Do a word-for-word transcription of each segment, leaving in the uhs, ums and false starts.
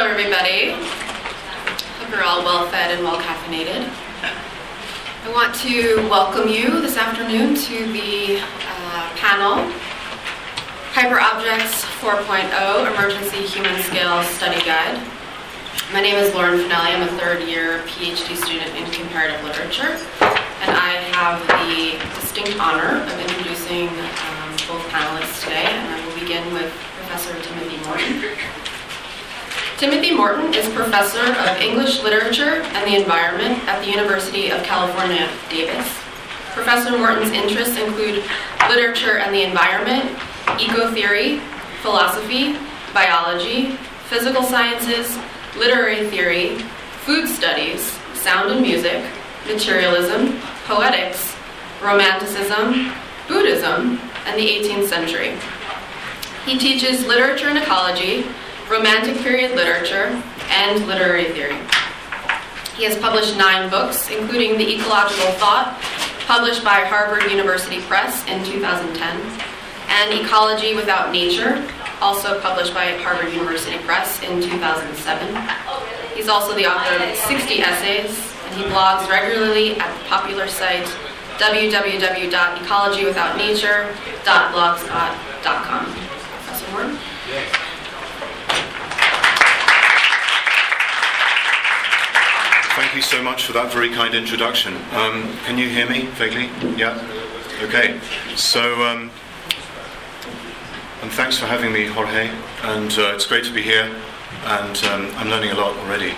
Hello, everybody. Hope you're all well-fed and well-caffeinated. I want to welcome you this afternoon to the uh, panel, Hyperobjects four point oh Emergency Human Scale Study Guide. My name is Lauren Finelli. I'm a third-year PhD student in comparative literature, and I have the distinct honor of introducing um, both panelists today, and I will begin with Professor Timothy Morton. Timothy Morton is Professor of English Literature and the Environment at the University of California, Davis. Professor Morton's interests include literature and the environment, eco-theory, philosophy, biology, physical sciences, literary theory, food studies, sound and music, materialism, poetics, romanticism, Buddhism, and the eighteenth century. He teaches literature and ecology, romantic period literature, and literary theory. He has published nine books, including The Ecological Thought, published by Harvard University Press in two thousand ten, and Ecology Without Nature, also published by Harvard University Press in two thousand seven. He's also the author of sixty essays, and he blogs regularly at the popular site w w w dot ecology without nature dot blogspot dot com. Professor Morton? Thank you so much for that very kind introduction. Um, can you hear me vaguely? Yeah? Okay. So, um, and thanks for having me, Jorge. And uh, it's great to be here. And um, I'm learning a lot already.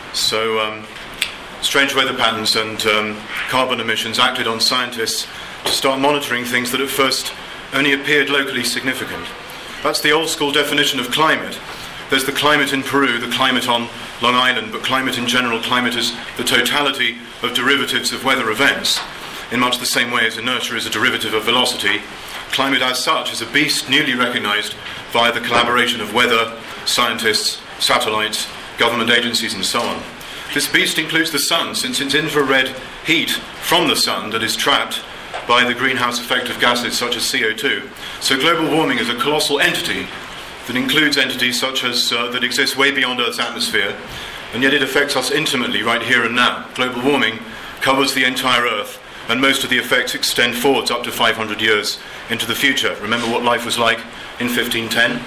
So, um, strange weather patterns and um, carbon emissions acted on scientists to start monitoring things that at first only appeared locally significant. That's the old school definition of climate. There's the climate in Peru, the climate on Long Island, but climate in general, climate is the totality of derivatives of weather events. In much the same way as inertia is a derivative of velocity, climate as such is a beast newly recognized via the collaboration of weather, scientists, satellites, government agencies, and so on. This beast includes the sun, since it's infrared heat from the sun that is trapped by the greenhouse effect of gases such as C O two. So global warming is a colossal entity that includes entities such as uh, that exist way beyond Earth's atmosphere, and yet it affects us intimately right here and now. Global warming covers the entire Earth, and most of the effects extend forwards up to five hundred years into the future. Remember what life was like in fifteen ten?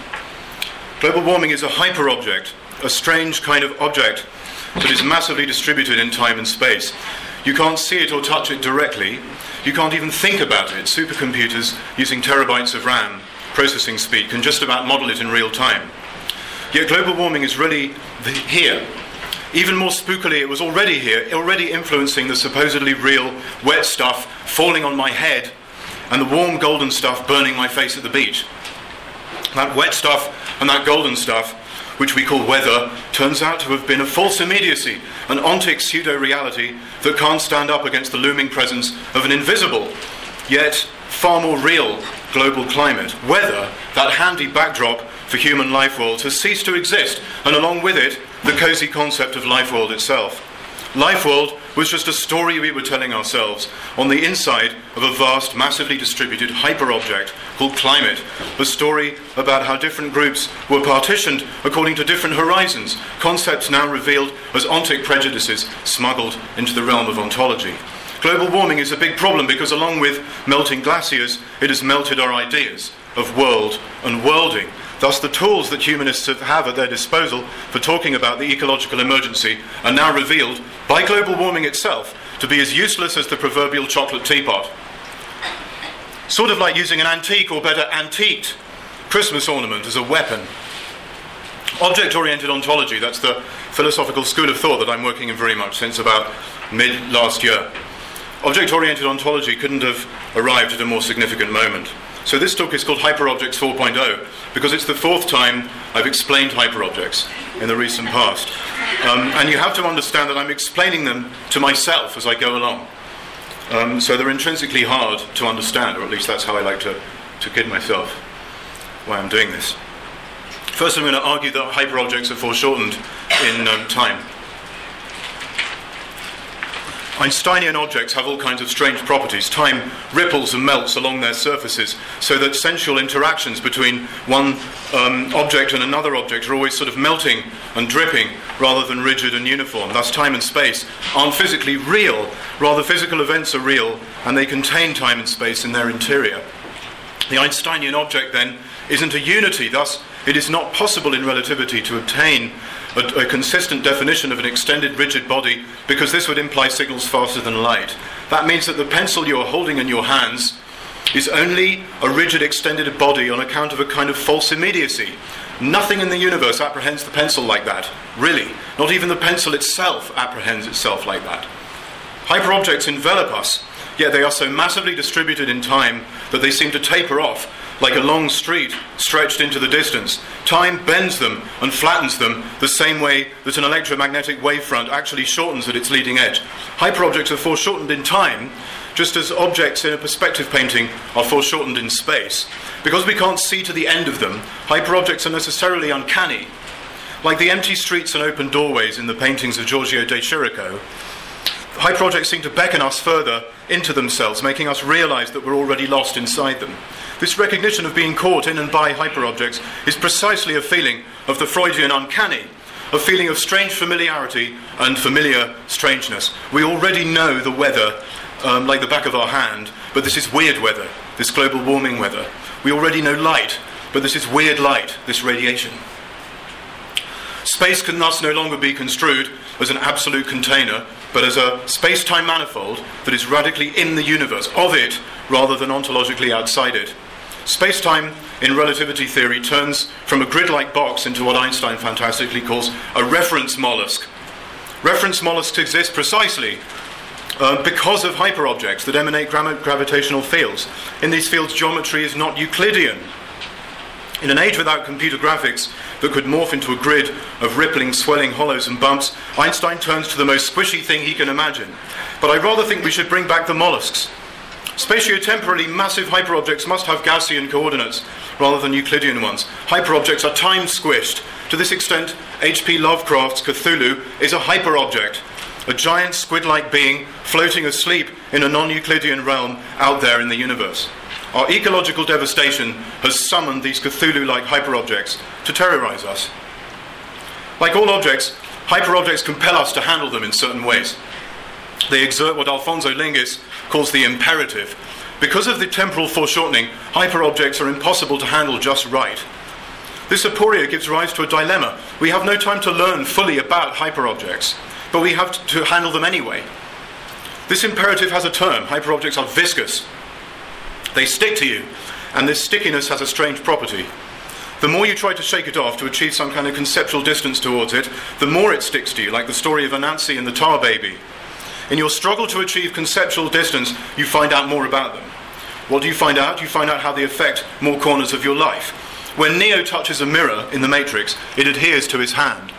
Global warming is a hyperobject, a strange kind of object that is massively distributed in time and space. You can't see it or touch it directly. You can't even think about it. Supercomputers using terabytes of RAM processing speed can just about model it in real time. Yet global warming is really the, here. Even more spookily, it was already here, already influencing the supposedly real wet stuff falling on my head and the warm golden stuff burning my face at the beach. That wet stuff and that golden stuff, which we call weather, turns out to have been a false immediacy, an ontic pseudo-reality that can't stand up against the looming presence of an invisible, yet far more real global climate. Weather, that handy backdrop for human life worlds, has ceased to exist, and along with it, the cozy concept of life world itself. Life world was just a story we were telling ourselves on the inside of a vast, massively distributed hyperobject called climate, a story about how different groups were partitioned according to different horizons, concepts now revealed as ontic prejudices smuggled into the realm of ontology. Global warming is a big problem because along with melting glaciers, it has melted our ideas of world and worlding. Thus, the tools that humanists have at their disposal for talking about the ecological emergency are now revealed by global warming itself to be as useless as the proverbial chocolate teapot. Sort of like using an antique, or better, antiqued Christmas ornament as a weapon. Object-oriented ontology, that's the philosophical school of thought that I'm working in very much since about mid-last year. Object-oriented ontology couldn't have arrived at a more significant moment. So this talk is called Hyperobjects four point oh because it's the fourth time I've explained hyperobjects in the recent past. Um, and you have to understand that I'm explaining them to myself as I go along. Um, so they're intrinsically hard to understand, or at least that's how I like to, to kid myself why I'm doing this. First, I'm going to argue that hyperobjects are foreshortened in um, time. Einsteinian objects have all kinds of strange properties. Time ripples and melts along their surfaces, so that sensual interactions between one um, object and another object are always sort of melting and dripping rather than rigid and uniform. Thus time and space aren't physically real, rather physical events are real and they contain time and space in their interior. The Einsteinian object then isn't a unity, thus it is not possible in relativity to obtain a, a consistent definition of an extended rigid body, because this would imply signals faster than light. That means that the pencil you are holding in your hands is only a rigid extended body on account of a kind of false immediacy. Nothing in the universe apprehends the pencil like that, really. Not even the pencil itself apprehends itself like that. Hyperobjects envelop us, yet they are so massively distributed in time that they seem to taper off like a long street stretched into the distance. Time bends them and flattens them the same way that an electromagnetic wavefront actually shortens at its leading edge. Hyperobjects are foreshortened in time, just as objects in a perspective painting are foreshortened in space. Because we can't see to the end of them, hyperobjects are necessarily uncanny. Like the empty streets and open doorways in the paintings of Giorgio de Chirico, hyperobjects seem to beckon us further into themselves, making us realize that we're already lost inside them. This recognition of being caught in and by hyperobjects is precisely a feeling of the Freudian uncanny, a feeling of strange familiarity and familiar strangeness. We already know the weather um, like the back of our hand, but this is weird weather, this global warming weather. We already know light, but this is weird light, this radiation. Space can thus no longer be construed as an absolute container, but as a space-time manifold that is radically in the universe, of it, rather than ontologically outside it. Space-time, in relativity theory, turns from a grid-like box into what Einstein fantastically calls a reference mollusk. Reference mollusks exist precisely uh, because of hyperobjects that emanate gra- gravitational fields. In these fields, geometry is not Euclidean. In an age without computer graphics that could morph into a grid of rippling, swelling hollows and bumps, Einstein turns to the most squishy thing he can imagine. But I rather think we should bring back the mollusks. Spatiotemporally massive hyperobjects must have Gaussian coordinates rather than Euclidean ones. Hyperobjects are time squished. To this extent, H P Lovecraft's Cthulhu is a hyperobject, a giant squid-like being floating asleep in a non-Euclidean realm out there in the universe. Our ecological devastation has summoned these Cthulhu-like hyperobjects to terrorize us. Like all objects, hyperobjects compel us to handle them in certain ways. They exert what Alfonso Lingis calls the imperative. Because of the temporal foreshortening, hyperobjects are impossible to handle just right. This aporia gives rise to a dilemma. We have no time to learn fully about hyperobjects, but we have to handle them anyway. This imperative has a term. Hyperobjects are viscous. They stick to you, and this stickiness has a strange property. The more you try to shake it off to achieve some kind of conceptual distance towards it, the more it sticks to you, like the story of Anansi and the tar baby. In your struggle to achieve conceptual distance, you find out more about them. What do you find out? You find out how they affect more corners of your life. When Neo touches a mirror in the Matrix, it adheres to his hand,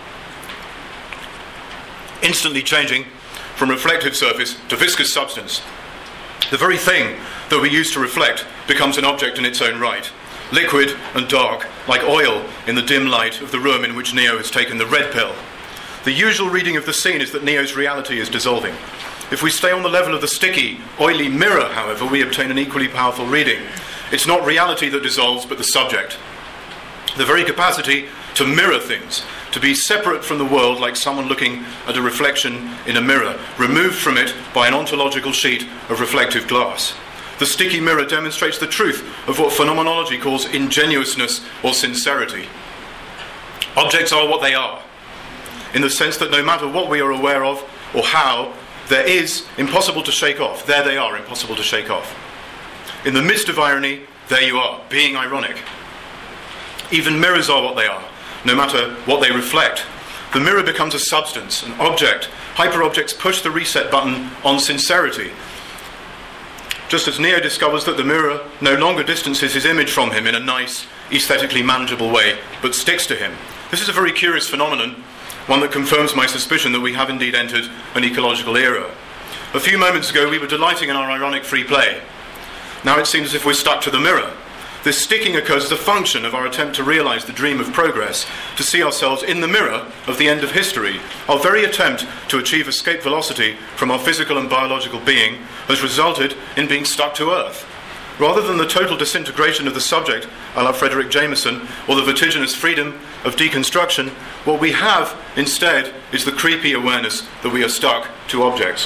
instantly changing from reflective surface to viscous substance. The very thing that we use to reflect becomes an object in its own right, liquid and dark, like oil in the dim light of the room in which Neo has taken the red pill. The usual reading of the scene is that Neo's reality is dissolving. If we stay on the level of the sticky, oily mirror, however, we obtain an equally powerful reading. It's not reality that dissolves, but the subject. The very capacity to mirror things, to be separate from the world like someone looking at a reflection in a mirror, removed from it by an ontological sheet of reflective glass. The sticky mirror demonstrates the truth of what phenomenology calls ingenuousness or sincerity. Objects are what they are, in the sense that no matter what we are aware of or how, there is impossible to shake off. There they are, impossible to shake off. In the midst of irony, there you are, being ironic. Even mirrors are what they are, no matter what they reflect. The mirror becomes a substance, an object. Hyperobjects push the reset button on sincerity. Just as Neo discovers that the mirror no longer distances his image from him in a nice, aesthetically manageable way, but sticks to him. This is a very curious phenomenon, one that confirms my suspicion that we have indeed entered an ecological era. A few moments ago we were delighting in our ironic free play. Now it seems as if we're stuck to the mirror. This sticking occurs as a function of our attempt to realize the dream of progress, to see ourselves in the mirror of the end of history. Our very attempt to achieve escape velocity from our physical and biological being has resulted in being stuck to Earth. Rather than the total disintegration of the subject, a la Frederick Jameson, or the vertiginous freedom of deconstruction, what we have instead is the creepy awareness that we are stuck to objects.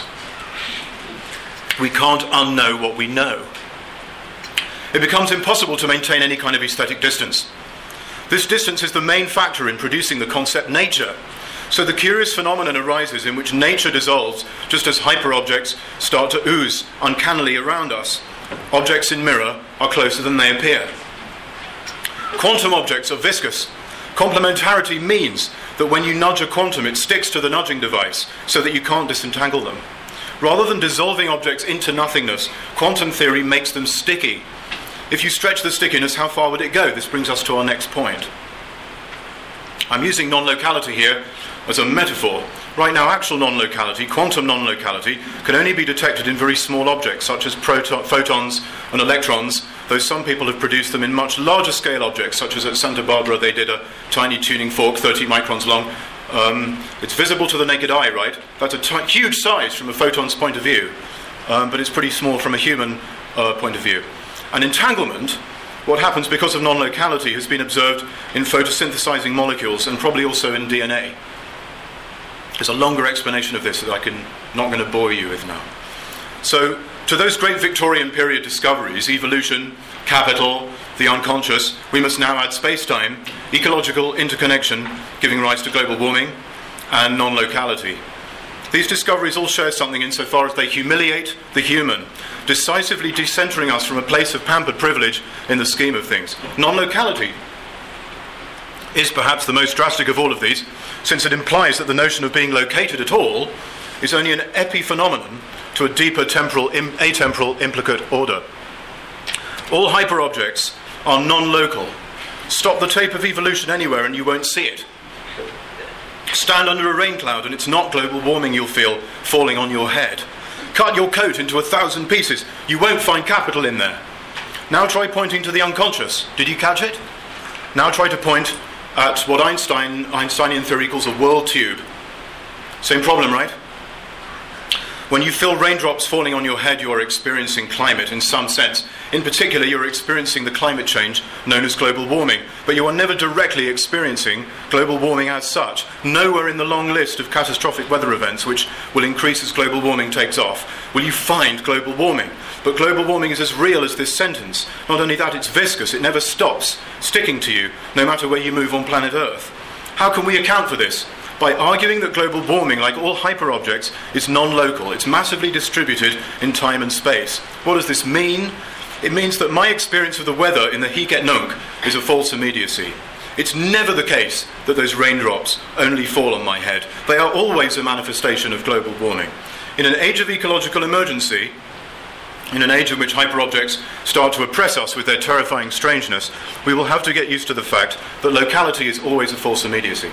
We can't unknow what we know. It becomes impossible to maintain any kind of aesthetic distance. This distance is the main factor in producing the concept nature. So the curious phenomenon arises in which nature dissolves just as hyperobjects start to ooze uncannily around us. Objects in mirror are closer than they appear. Quantum objects are viscous. Complementarity means that when you nudge a quantum, it sticks to the nudging device so that you can't disentangle them. Rather than dissolving objects into nothingness, quantum theory makes them sticky. If you stretch the stickiness, how far would it go? This brings us to our next point. I'm using non-locality here as a metaphor. Right now, actual non-locality, quantum non-locality, can only be detected in very small objects, such as proton, photons and electrons, though some people have produced them in much larger scale objects, such as at Santa Barbara they did a tiny tuning fork, thirty microns long. Um, it's visible to the naked eye, right? That's a t- huge size from a photon's point of view, um, but it's pretty small from a human uh, point of view. And entanglement, what happens because of non-locality, has been observed in photosynthesizing molecules and probably also in D N A. There's a longer explanation of this that I can not going to bore you with now. So, to those great Victorian period discoveries, evolution, capital, the unconscious, we must now add space-time, ecological interconnection, giving rise to global warming, and non-locality. These discoveries all share something insofar as they humiliate the human, decisively decentering us from a place of pampered privilege in the scheme of things. Non-locality is perhaps the most drastic of all of these, since it implies that the notion of being located at all is only an epiphenomenon to a deeper temporal, im- atemporal implicate order. All hyperobjects are non-local. Stop the tape of evolution anywhere and you won't see it. Stand under a rain cloud and it's not global warming you'll feel falling on your head. Cut your coat into a thousand pieces. You won't find capital in there. Now try pointing to the unconscious. Did you catch it? Now try to point at what Einstein, Einsteinian theory calls a world tube. Same problem, right? When you feel raindrops falling on your head, you are experiencing climate in some sense. In particular, you're experiencing the climate change known as global warming. But you are never directly experiencing global warming as such. Nowhere in the long list of catastrophic weather events, which will increase as global warming takes off, will you find global warming. But global warming is as real as this sentence. Not only that, it's viscous. It never stops sticking to you, no matter where you move on planet Earth. How can we account for this? By arguing that global warming, like all hyperobjects, is non-local. It's massively distributed in time and space. What does this mean? It means that my experience of the weather in the Hiket Nunk is a false immediacy. It's never the case that those raindrops only fall on my head. They are always a manifestation of global warming. In an age of ecological emergency, in an age in which hyperobjects start to oppress us with their terrifying strangeness, we will have to get used to the fact that locality is always a false immediacy.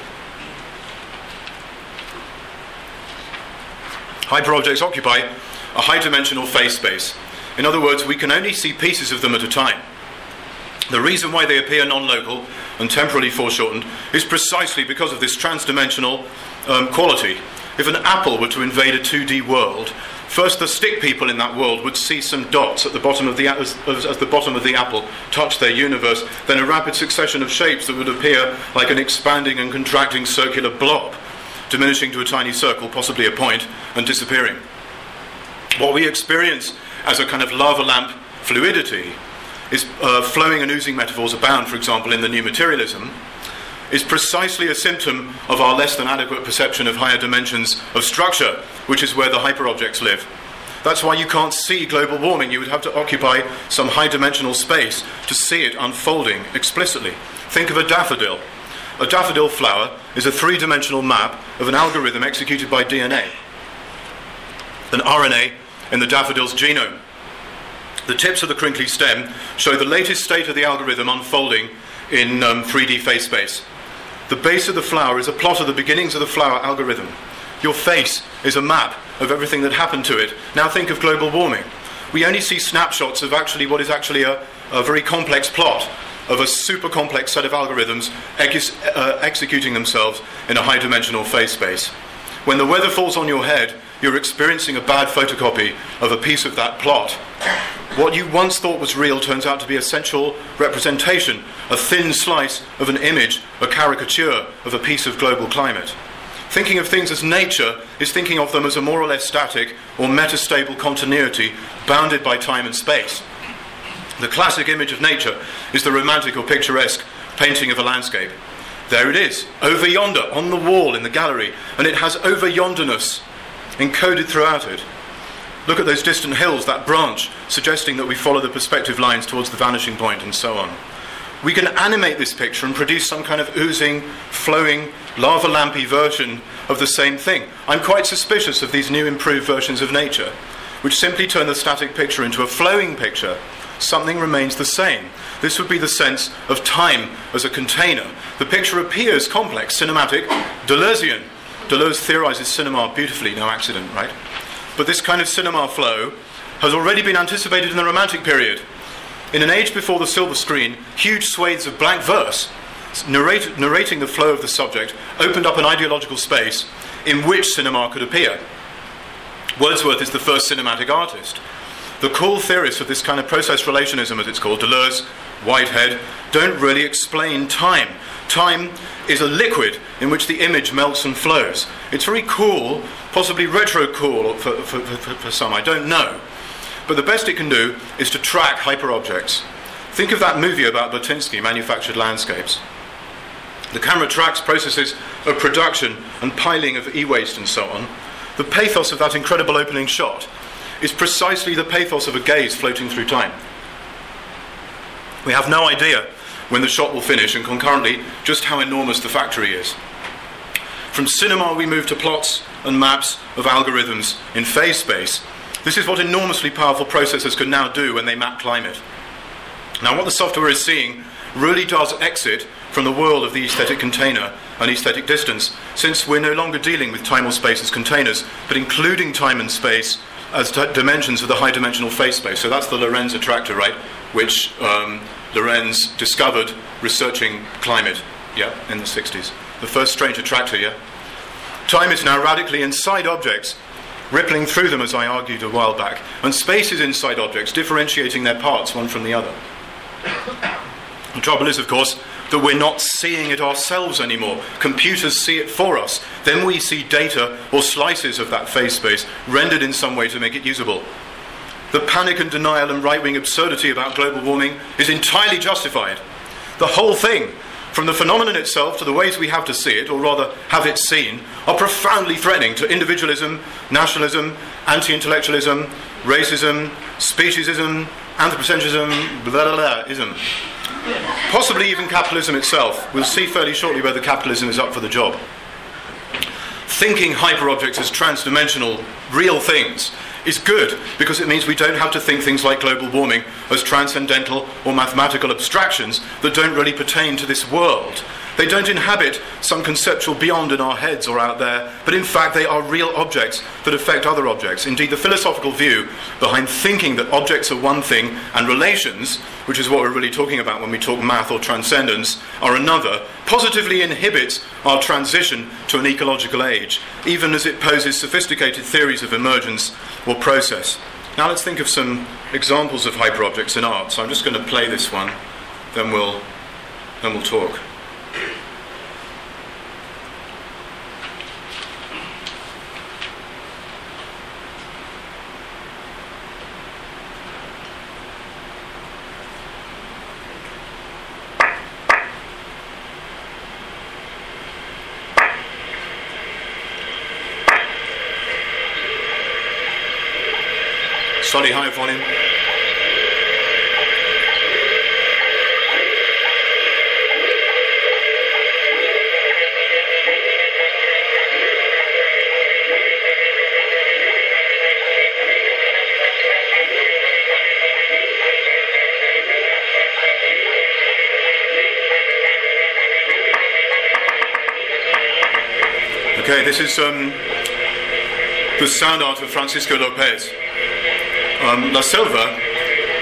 Hyperobjects occupy a high-dimensional phase space. In other words, we can only see pieces of them at a time. The reason why they appear non-local and temporally foreshortened is precisely because of this trans-dimensional um, quality. If an apple were to invade a two D world, first the stick people in that world would see some dots at the bottom of the as, as the bottom of the apple touch their universe, then a rapid succession of shapes that would appear like an expanding and contracting circular blob, diminishing to a tiny circle, possibly a point, and disappearing. What we experience as a kind of lava lamp fluidity is uh, flowing and oozing metaphors abound, for example, in the new materialism, is precisely a symptom of our less than adequate perception of higher dimensions of structure, which is where the hyperobjects live. That's why you can't see global warming. You would have to occupy some high-dimensional space to see it unfolding explicitly. Think of a daffodil. A daffodil flower is a three-dimensional map of an algorithm executed by D N A, an R N A in the daffodil's genome. The tips of the crinkly stem show the latest state of the algorithm unfolding in um, three D phase space. The base of the flower is a plot of the beginnings of the flower algorithm. Your face is a map of everything that happened to it. Now think of global warming. We only see snapshots of actually what is actually a, a very complex plot of a super complex set of algorithms ex- uh, executing themselves in a high-dimensional phase space. When the weather falls on your head, you're experiencing a bad photocopy of a piece of that plot. What you once thought was real turns out to be a sensual representation, a thin slice of an image, a caricature of a piece of global climate. Thinking of things as nature is thinking of them as a more or less static or metastable continuity bounded by time and space. The classic image of nature is the romantic or picturesque painting of a landscape. There it is, over yonder, on the wall in the gallery, and it has over yonderness encoded throughout it. Look at those distant hills, that branch, suggesting that we follow the perspective lines towards the vanishing point, and so on. We can animate this picture and produce some kind of oozing, flowing, lava-lampy version of the same thing. I'm quite suspicious of these new improved versions of nature, which simply turn the static picture into a flowing picture. Something remains the same. This would be the sense of time as a container. The picture appears complex, cinematic, Deleuzian. Deleuze theorizes cinema beautifully, no accident, right? But this kind of cinema flow has already been anticipated in the Romantic period. In an age before the silver screen, huge swathes of blank verse, narrate, narrating the flow of the subject, opened up an ideological space in which cinema could appear. Wordsworth is the first cinematic artist. The cool theorists of this kind of process relationism, as it's called, Deleuze, Whitehead, don't really explain time. Time is a liquid in which the image melts and flows. It's very cool, possibly retro cool for, for, for, for some, I don't know. But the best it can do is to track hyperobjects. Think of that movie about Burtynsky, Manufactured Landscapes. The camera tracks processes of production and piling of e-waste and so on. The pathos of that incredible opening shot is precisely the pathos of a gaze floating through time. We have no idea when the shot will finish, and concurrently just how enormous the factory is. From cinema we move to plots and maps of algorithms in phase space. This is what enormously powerful processors can now do when they map climate. Now what the software is seeing really does exit from the world of the aesthetic container and aesthetic distance, since we're no longer dealing with time or space as containers, but including time and space as d- dimensions of the high-dimensional phase space. So that's the Lorentz attractor, right, which um, Lorentz discovered researching climate, yeah, in the sixties. The first strange attractor, yeah. Time is now radically inside objects, rippling through them, as I argued a while back, and space is inside objects, differentiating their parts one from the other. The trouble is, of course, that we're not seeing it ourselves anymore. Computers see it for us. Then we see data or slices of that phase space rendered in some way to make it usable. The panic and denial and right-wing absurdity about global warming is entirely justified. The whole thing, from the phenomenon itself to the ways we have to see it, or rather have it seen, are profoundly threatening to individualism, nationalism, anti-intellectualism, racism, speciesism, anthropocentrism, blah blah blah ism. Possibly even capitalism itself. We'll see fairly shortly whether capitalism is up for the job. Thinking hyperobjects as transdimensional, real things is good, because it means we don't have to think things like global warming as transcendental or mathematical abstractions that don't really pertain to this world. They don't inhabit some conceptual beyond in our heads or out there, but in fact they are real objects that affect other objects. Indeed, the philosophical view behind thinking that objects are one thing and relations, which is what we're really talking about when we talk math or transcendence, are another, positively inhibits our transition to an ecological age, even as it poses sophisticated theories of emergence or process. Now let's think of some examples of hyperobjects in art. So I'm just going to play this one, then we'll, then we'll talk. Slightly higher volume. Okay, this is um, the sound art of Francisco Lopez. Um, La Selva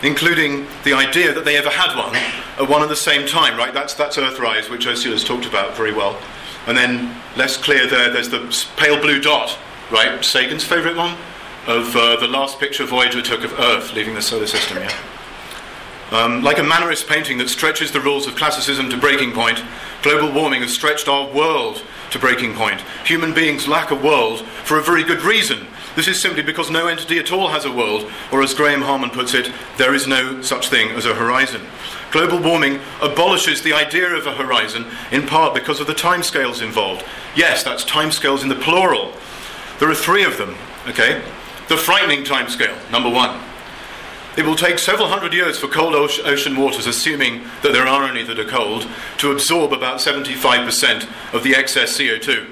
including the idea that they ever had one at one and the same time, right? That's, that's Earthrise, which Ursula's talked about very well. And then, less clear there, there's the pale blue dot, right? Sagan's favourite one, of uh, the last picture Voyager took of Earth leaving the solar system, yeah? Um, like a mannerist painting that stretches the rules of classicism to breaking point, global warming has stretched our world to breaking point. Human beings lack a world for a very good reason. This is simply because no entity at all has a world, or as Graham Harman puts it, there is no such thing as a horizon. Global warming abolishes the idea of a horizon, in part because of the timescales involved. Yes, that's timescales in the plural. There are three of them, okay? The frightening timescale, number one. It will take several hundred years for cold ocean waters, assuming that there are any that are cold, to absorb about seventy-five percent of the excess C O two.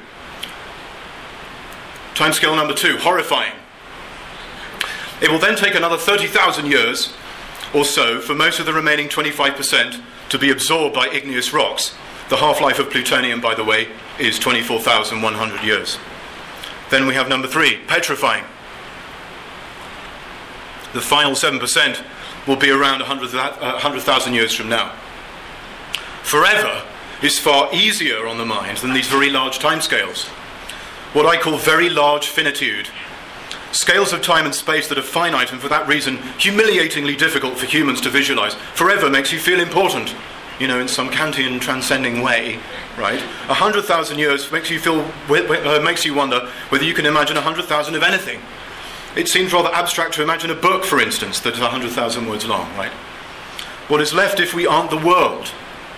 Timescale number two, horrifying. It will then take another thirty thousand years or so for most of the remaining twenty-five percent to be absorbed by igneous rocks. The half-life of plutonium, by the way, is twenty-four thousand one hundred years. Then we have number three, petrifying. The final seven percent will be around one hundred thousand years from now. Forever is far easier on the mind than these very large timescales. What I call very large finitude. Scales of time and space that are finite and for that reason humiliatingly difficult for humans to visualize. Forever makes you feel important, you know, in some Kantian transcending way, right? A hundred thousand years makes you feel, uh, makes you wonder whether you can imagine a hundred thousand of anything. It seems rather abstract to imagine a book, for instance, that is a hundred thousand words long, right? What is left if we aren't the world?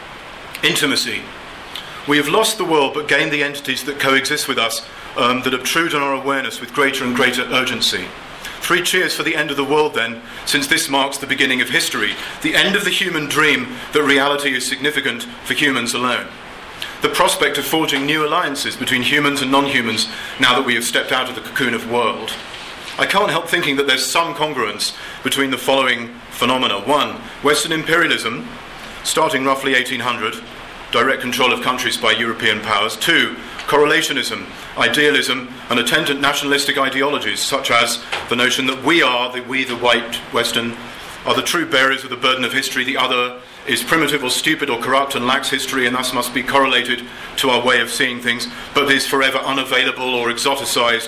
Intimacy. We have lost the world but gained the entities that coexist with us, um, that obtrude on our awareness with greater and greater urgency. Three cheers for the end of the world then, since this marks the beginning of history, the end of the human dream that reality is significant for humans alone. The prospect of forging new alliances between humans and non-humans now that we have stepped out of the cocoon of world. I can't help thinking that there's some congruence between the following phenomena. One, Western imperialism, starting roughly eighteen hundred, direct control of countries by European powers. Two, correlationism, idealism, and attendant nationalistic ideologies, such as the notion that we are, the we, the white Western, are the true bearers of the burden of history. The other is primitive or stupid or corrupt and lacks history and thus must be correlated to our way of seeing things, but is forever unavailable or exoticized,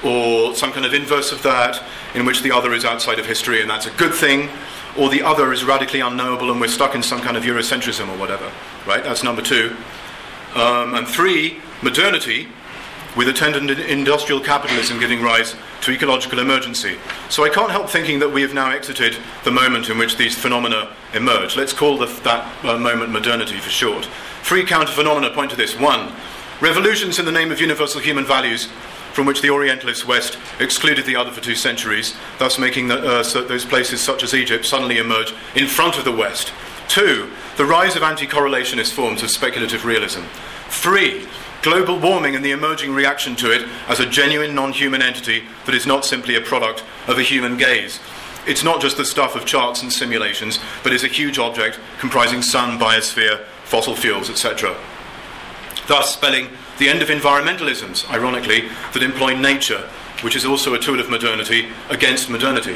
or some kind of inverse of that, in which the other is outside of history and that's a good thing, or the other is radically unknowable and we're stuck in some kind of Eurocentrism or whatever, right? That's number two. Um, and three, modernity, with attendant industrial capitalism giving rise to ecological emergency. So I can't help thinking that we have now exited the moment in which these phenomena emerge. Let's call the, that uh, moment modernity for short. Three counter-phenomena point to this. One, revolutions in the name of universal human values, from which the Orientalist West excluded the other for two centuries, thus making the, uh, so those places such as Egypt suddenly emerge in front of the West. Two, the rise of anti-correlationist forms of speculative realism. Three, global warming and the emerging reaction to it as a genuine non-human entity that is not simply a product of a human gaze. It's not just the stuff of charts and simulations, but is a huge object comprising sun, biosphere, fossil fuels, et cetera. Thus spelling the end of environmentalisms, ironically, that employ nature, which is also a tool of modernity, against modernity.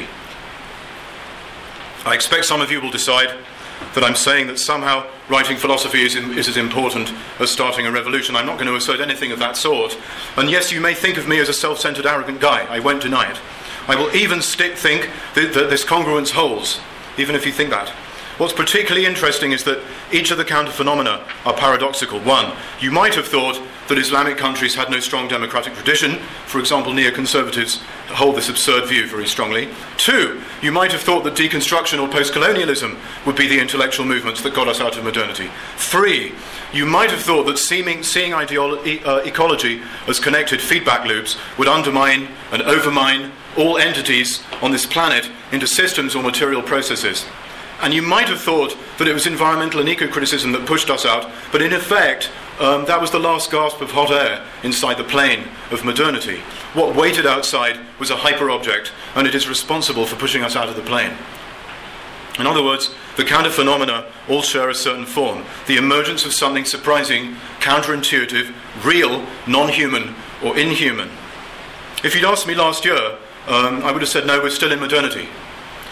I expect some of you will decide that I'm saying that somehow writing philosophy is, in, is as important as starting a revolution. I'm not going to assert anything of that sort. And yes, you may think of me as a self-centered, arrogant guy. I won't deny it. I will even stick, think that, that this congruence holds, even if you think that. What's particularly interesting is that each of the counter-phenomena are paradoxical. One, you might have thought that Islamic countries had no strong democratic tradition. For example, neoconservatives hold this absurd view very strongly. Two, you might have thought that deconstruction or post-colonialism would be the intellectual movements that got us out of modernity. Three, you might have thought that seeming, seeing ideolo- e- uh, ecology as connected feedback loops would undermine and overmine all entities on this planet into systems or material processes. And you might have thought that it was environmental and eco-criticism that pushed us out, but in effect, um, that was the last gasp of hot air inside the plane of modernity. What waited outside was a hyper-object, and it is responsible for pushing us out of the plane. In other words, the counter-phenomena all share a certain form, the emergence of something surprising, counterintuitive, real, non-human, or inhuman. If you'd asked me last year, um, I would have said, no, we're still in modernity.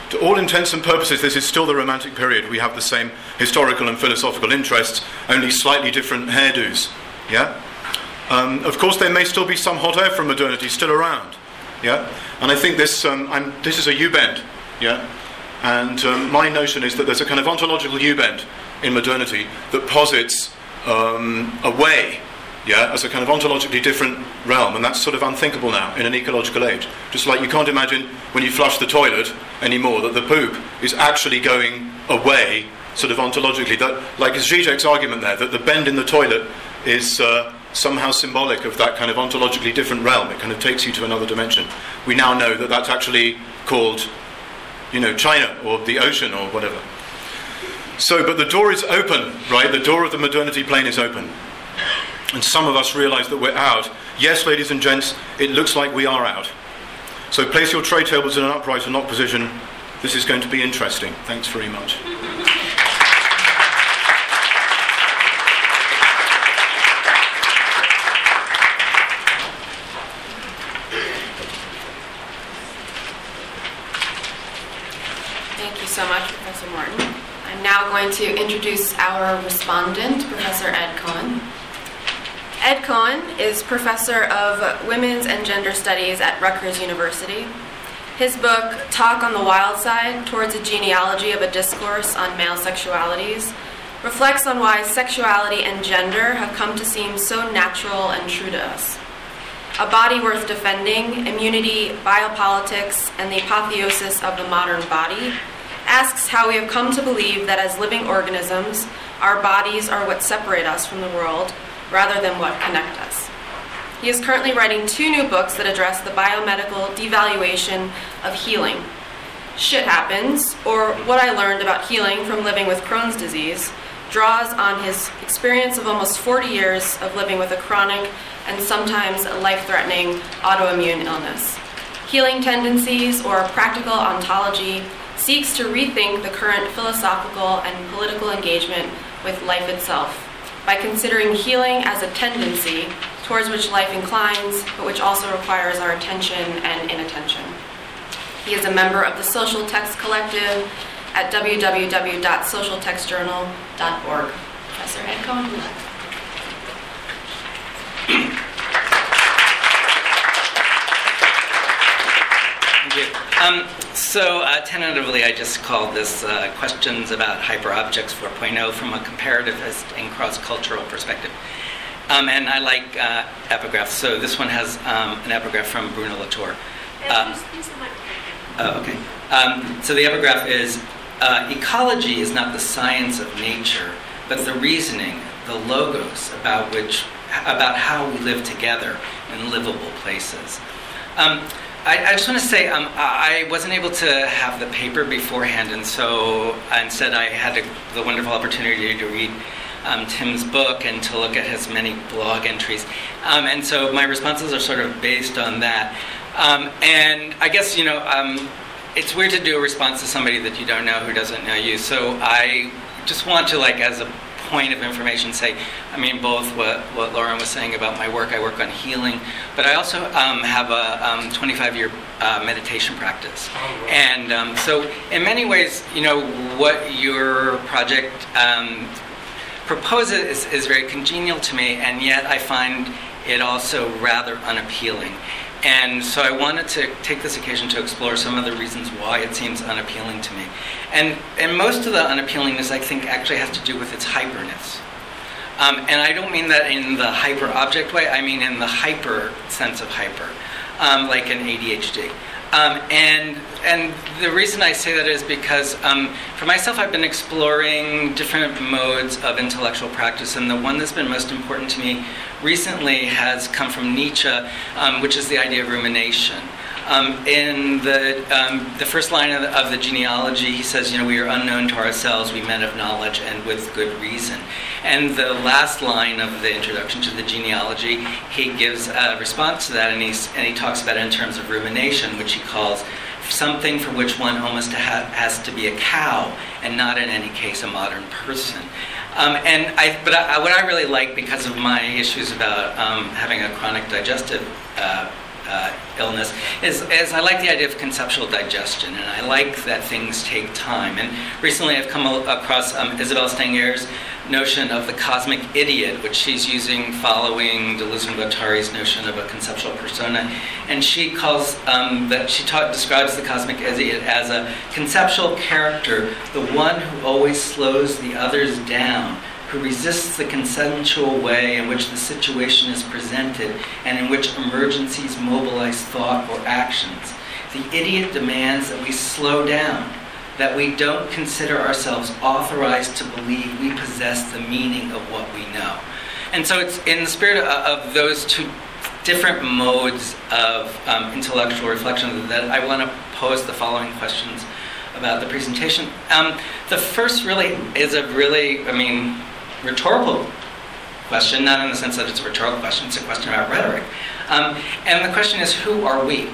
to all intents and purposes, this is still the Romantic period. We have the same historical and philosophical interests, only slightly different hairdos. Yeah. Um, of course, there may still be some hot air from modernity still around. Yeah. And I think this um, I'm, this is a U-bend. Yeah. And um, my notion is that there's a kind of ontological U-bend in modernity that posits um, a way, yeah, as a kind of ontologically different realm, and that's sort of unthinkable now in an ecological age. Just like you can't imagine when you flush the toilet anymore that the poop is actually going away, sort of ontologically. That, like Zizek's argument there, that the bend in the toilet is uh, somehow symbolic of that kind of ontologically different realm. It kind of takes you to another dimension. We now know that that's actually called, you know, China or the ocean or whatever. So, but the door is open, right? The door of the modernity plane is open. And some of us realize that we're out. Yes, ladies and gents, it looks like we are out. So place your tray tables in an upright and locked position. This is going to be interesting. Thanks very much. Thank you so much, Professor Morton. I'm now going to introduce our respondent, Professor Ed Cohen. Ed Cohen is Professor of Women's and Gender Studies at Rutgers University. His book, Talk on the Wild Side, Towards a Genealogy of a Discourse on Male Sexualities, reflects on why sexuality and gender have come to seem so natural and true to us. A body worth defending, immunity, biopolitics, and the apotheosis of the modern body, asks how we have come to believe that as living organisms, our bodies are what separate us from the world, rather than what connect us. He is currently writing two new books that address the biomedical devaluation of healing. Shit Happens, or What I Learned About Healing from Living with Crohn's Disease, draws on his experience of almost forty years of living with a chronic and sometimes life-threatening autoimmune illness. Healing Tendencies, or Practical Ontology, seeks to rethink the current philosophical and political engagement with life itself by considering healing as a tendency towards which life inclines, but which also requires our attention and inattention. He is a member of the Social Text Collective at w w w dot social text journal dot org. Professor Ed Cohen. Thank you. Um, so uh, tentatively, I just called this uh, Questions About Hyperobjects four point oh from a comparativist and cross-cultural perspective. Um, and I like uh, epigraphs, so this one has um, an epigraph from Bruno Latour. Uh, oh, okay. Um, so the epigraph is, uh, ecology is not the science of nature, but the reasoning, the logos about which, about how we live together in livable places. Um, I, I just want to say um, I wasn't able to have the paper beforehand, and so instead I had a, the wonderful opportunity to read um, Tim's book and to look at his many blog entries. Um, and so my responses are sort of based on that. Um, and I guess, you know, um, it's weird to do a response to somebody that you don't know who doesn't know you. So I just want to, like, as a point of information, say, I mean, both what, what Lauren was saying about my work, I work on healing, but I also um, have a um, twenty-five year uh, meditation practice. Oh, wow. And um, so in many ways, you know, what your project um, proposes is, is very congenial to me, and yet I find it also rather unappealing. And so I wanted to take this occasion to explore some of the reasons why it seems unappealing to me. And, and most of the unappealingness, I think, actually has to do with its hyperness. Um, and I don't mean that in the hyper-object way, I mean in the hyper sense of hyper, um, like an A D H D. Um, and and the reason I say that is because um, for myself, I've been exploring different modes of intellectual practice, and the one that's been most important to me recently has come from Nietzsche, um, which is the idea of rumination. Um, in the um, the first line of the, of the genealogy, he says, you know, we are unknown to ourselves, we men of knowledge, and with good reason. And the last line of the introduction to the genealogy, he gives a response to that, and, he's, and he talks about it in terms of rumination, which he calls something for which one almost ha- has to be a cow, and not in any case a modern person. Um, and I, but I, what I really like, because of my issues about um, having a chronic digestive uh, uh, illness, is, is I like the idea of conceptual digestion, and I like that things take time. And recently I've come across um, Isabelle Stenger's notion of the cosmic idiot, which she's using following Deleuze and Guattari's notion of a conceptual persona. And she calls um, that she taught, describes the cosmic idiot as a conceptual character, the one who always slows the others down, who resists the consensual way in which the situation is presented and in which emergencies mobilize thought or actions. The idiot demands that we slow down, that we don't consider ourselves authorized to believe we possess the meaning of what we know. And so it's in the spirit of, of those two different modes of um, intellectual reflection that I want to pose the following questions about the presentation. Um, the first really is a really, I mean, rhetorical question, not in the sense that it's a rhetorical question, it's a question about rhetoric. Um, and the question is, who are we?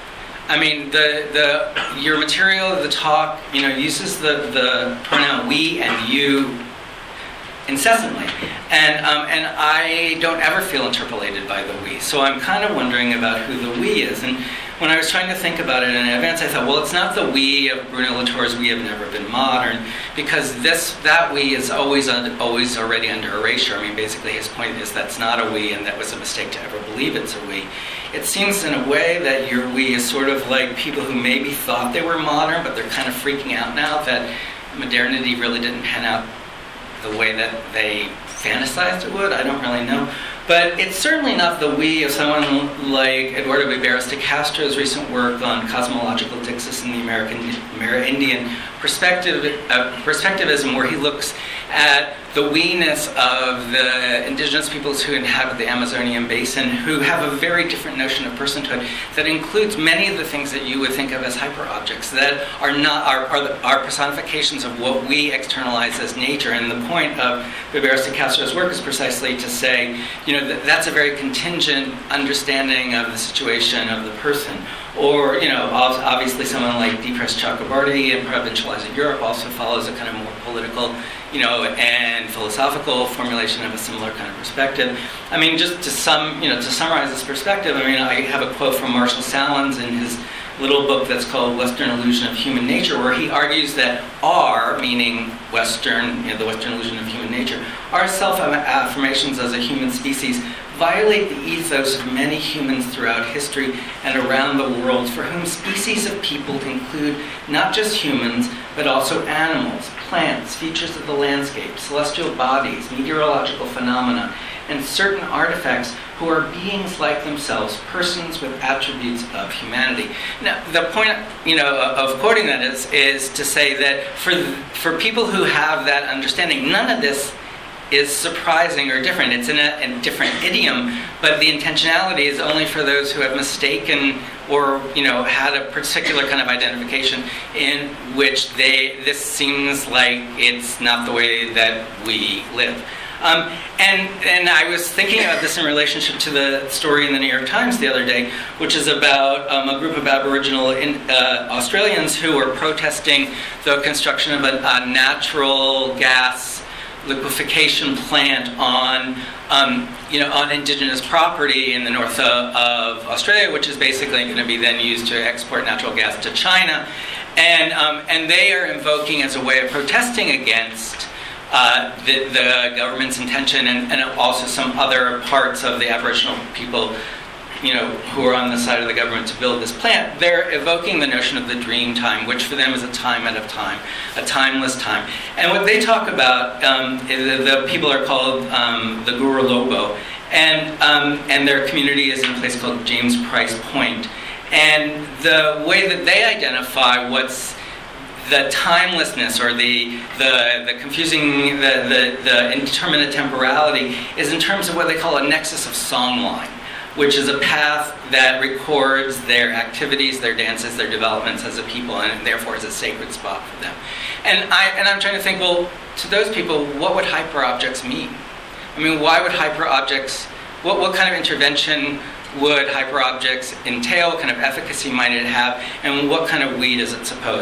I mean, the the your material, the talk, you know, uses the, the pronoun we and you incessantly, and um, and I don't ever feel interpolated by the we. So I'm kind of wondering about who the we is. And when I was trying to think about it in advance, I thought, well, it's not the we of Bruno Latour's "We Have Never Been Modern," because this that we is always un, always already under erasure. I mean, basically, his point is that's not a we, and that was a mistake to ever believe it's a we. It seems in a way that your we is sort of like people who maybe thought they were modern, but they're kind of freaking out now that modernity really didn't pan out the way that they fantasized it would. I don't really know. But it's certainly not the we of someone like Eduardo Viveros de Castro's recent work on cosmological dixis in the American Amerindian perspective, uh, perspectivism, where he looks at the we-ness of the indigenous peoples who inhabit the Amazonian basin, who have a very different notion of personhood that includes many of the things that you would think of as hyper-objects that are not are, are, the, are personifications of what we externalize as nature. And the point of Viveros de Castro's work is precisely to say, you know, that that's a very contingent understanding of the situation of the person. Or, you know, obviously someone like Deepres Chakrabarty in Provincializing Europe also follows a kind of more political, you know, and philosophical formulation of a similar kind of perspective. I mean, just to sum, you know, to summarize this perspective, I mean, I have a quote from Marshall Salins in his little book that's called Western Illusion of Human Nature, where he argues that our, meaning Western, you know, the Western illusion of human nature, our self-affirmations as a human species violate the ethos of many humans throughout history and around the world, for whom species of people include not just humans, but also animals, plants, features of the landscape, celestial bodies, meteorological phenomena, and certain artifacts who are beings like themselves, persons with attributes of humanity. Now, the point, you know, of quoting that is, is to say that for for people who have that understanding, none of this is surprising or different. It's in a, a different idiom, but the intentionality is only for those who have mistaken or, you know, had a particular kind of identification in which they this seems like it's not the way that we live. Um, and and I was thinking about this in relationship to the story in the New York Times the other day, which is about um, a group of Aboriginal in, uh, Australians who were protesting the construction of a, a natural gas liquefaction plant on, um, you know, on indigenous property in the north of, of Australia, which is basically going to be then used to export natural gas to China, and um, and they are invoking as a way of protesting against uh, the, the government's intention, and, and also some other parts of the Aboriginal people, you know, who are on the side of the government to build this plant. They're evoking the notion of the dream time, which for them is a time out of time, a timeless time. And what they talk about, um, the, the people are called um, the Guru Lobo, and um, and their community is in a place called James Price Point. And the way that they identify what's the timelessness or the the, the confusing, the, the, the indeterminate temporality is in terms of what they call a nexus of songline, which is a path that records their activities, their dances, their developments as a people, and therefore is a sacred spot for them. And, I, and I'm trying to think, well, to those people, what would hyperobjects mean? I mean, why would hyperobjects, what, what kind of intervention would hyperobjects entail? What kind of efficacy might it have? And what kind of we does it suppose?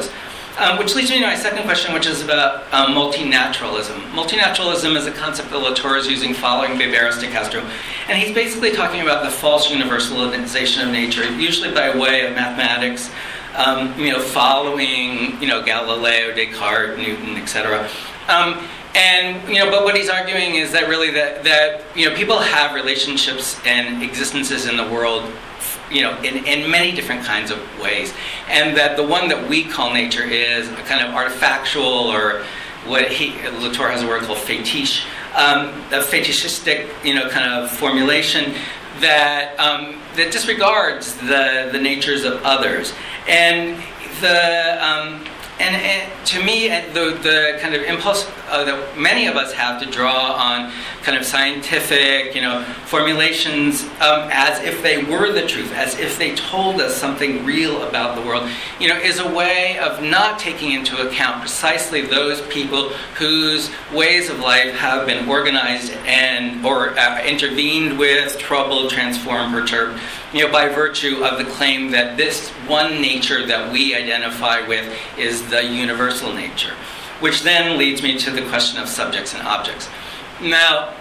Um, which leads me to my second question, which is about um, multinaturalism. Multinaturalism is a concept that Latour is using following Viveros de Castro, and he's basically talking about the false universalization of nature, usually by way of mathematics, um, you know, following, you know, Galileo, Descartes, Newton, et cetera. Um, and, you know, but what he's arguing is that really that, that, you know, people have relationships and existences in the world, you know, in, in many different kinds of ways. And that the one that we call nature is a kind of artifactual, or what he, Latour has a word called fetiche, um, a fetishistic, you know, kind of formulation that um, that disregards the, the natures of others. And the um, and, and to me, the the kind of impulse uh, that many of us have to draw on kind of scientific, you know, formulations um, as if they were the truth, as if they told us something real about the world, you know, is a way of not taking into account precisely those people whose ways of life have been organized and or uh, intervened with, troubled, transformed, perturbed, you know, by virtue of the claim that this one nature that we identify with is the universal nature, which then leads me to the question of subjects and objects. Now,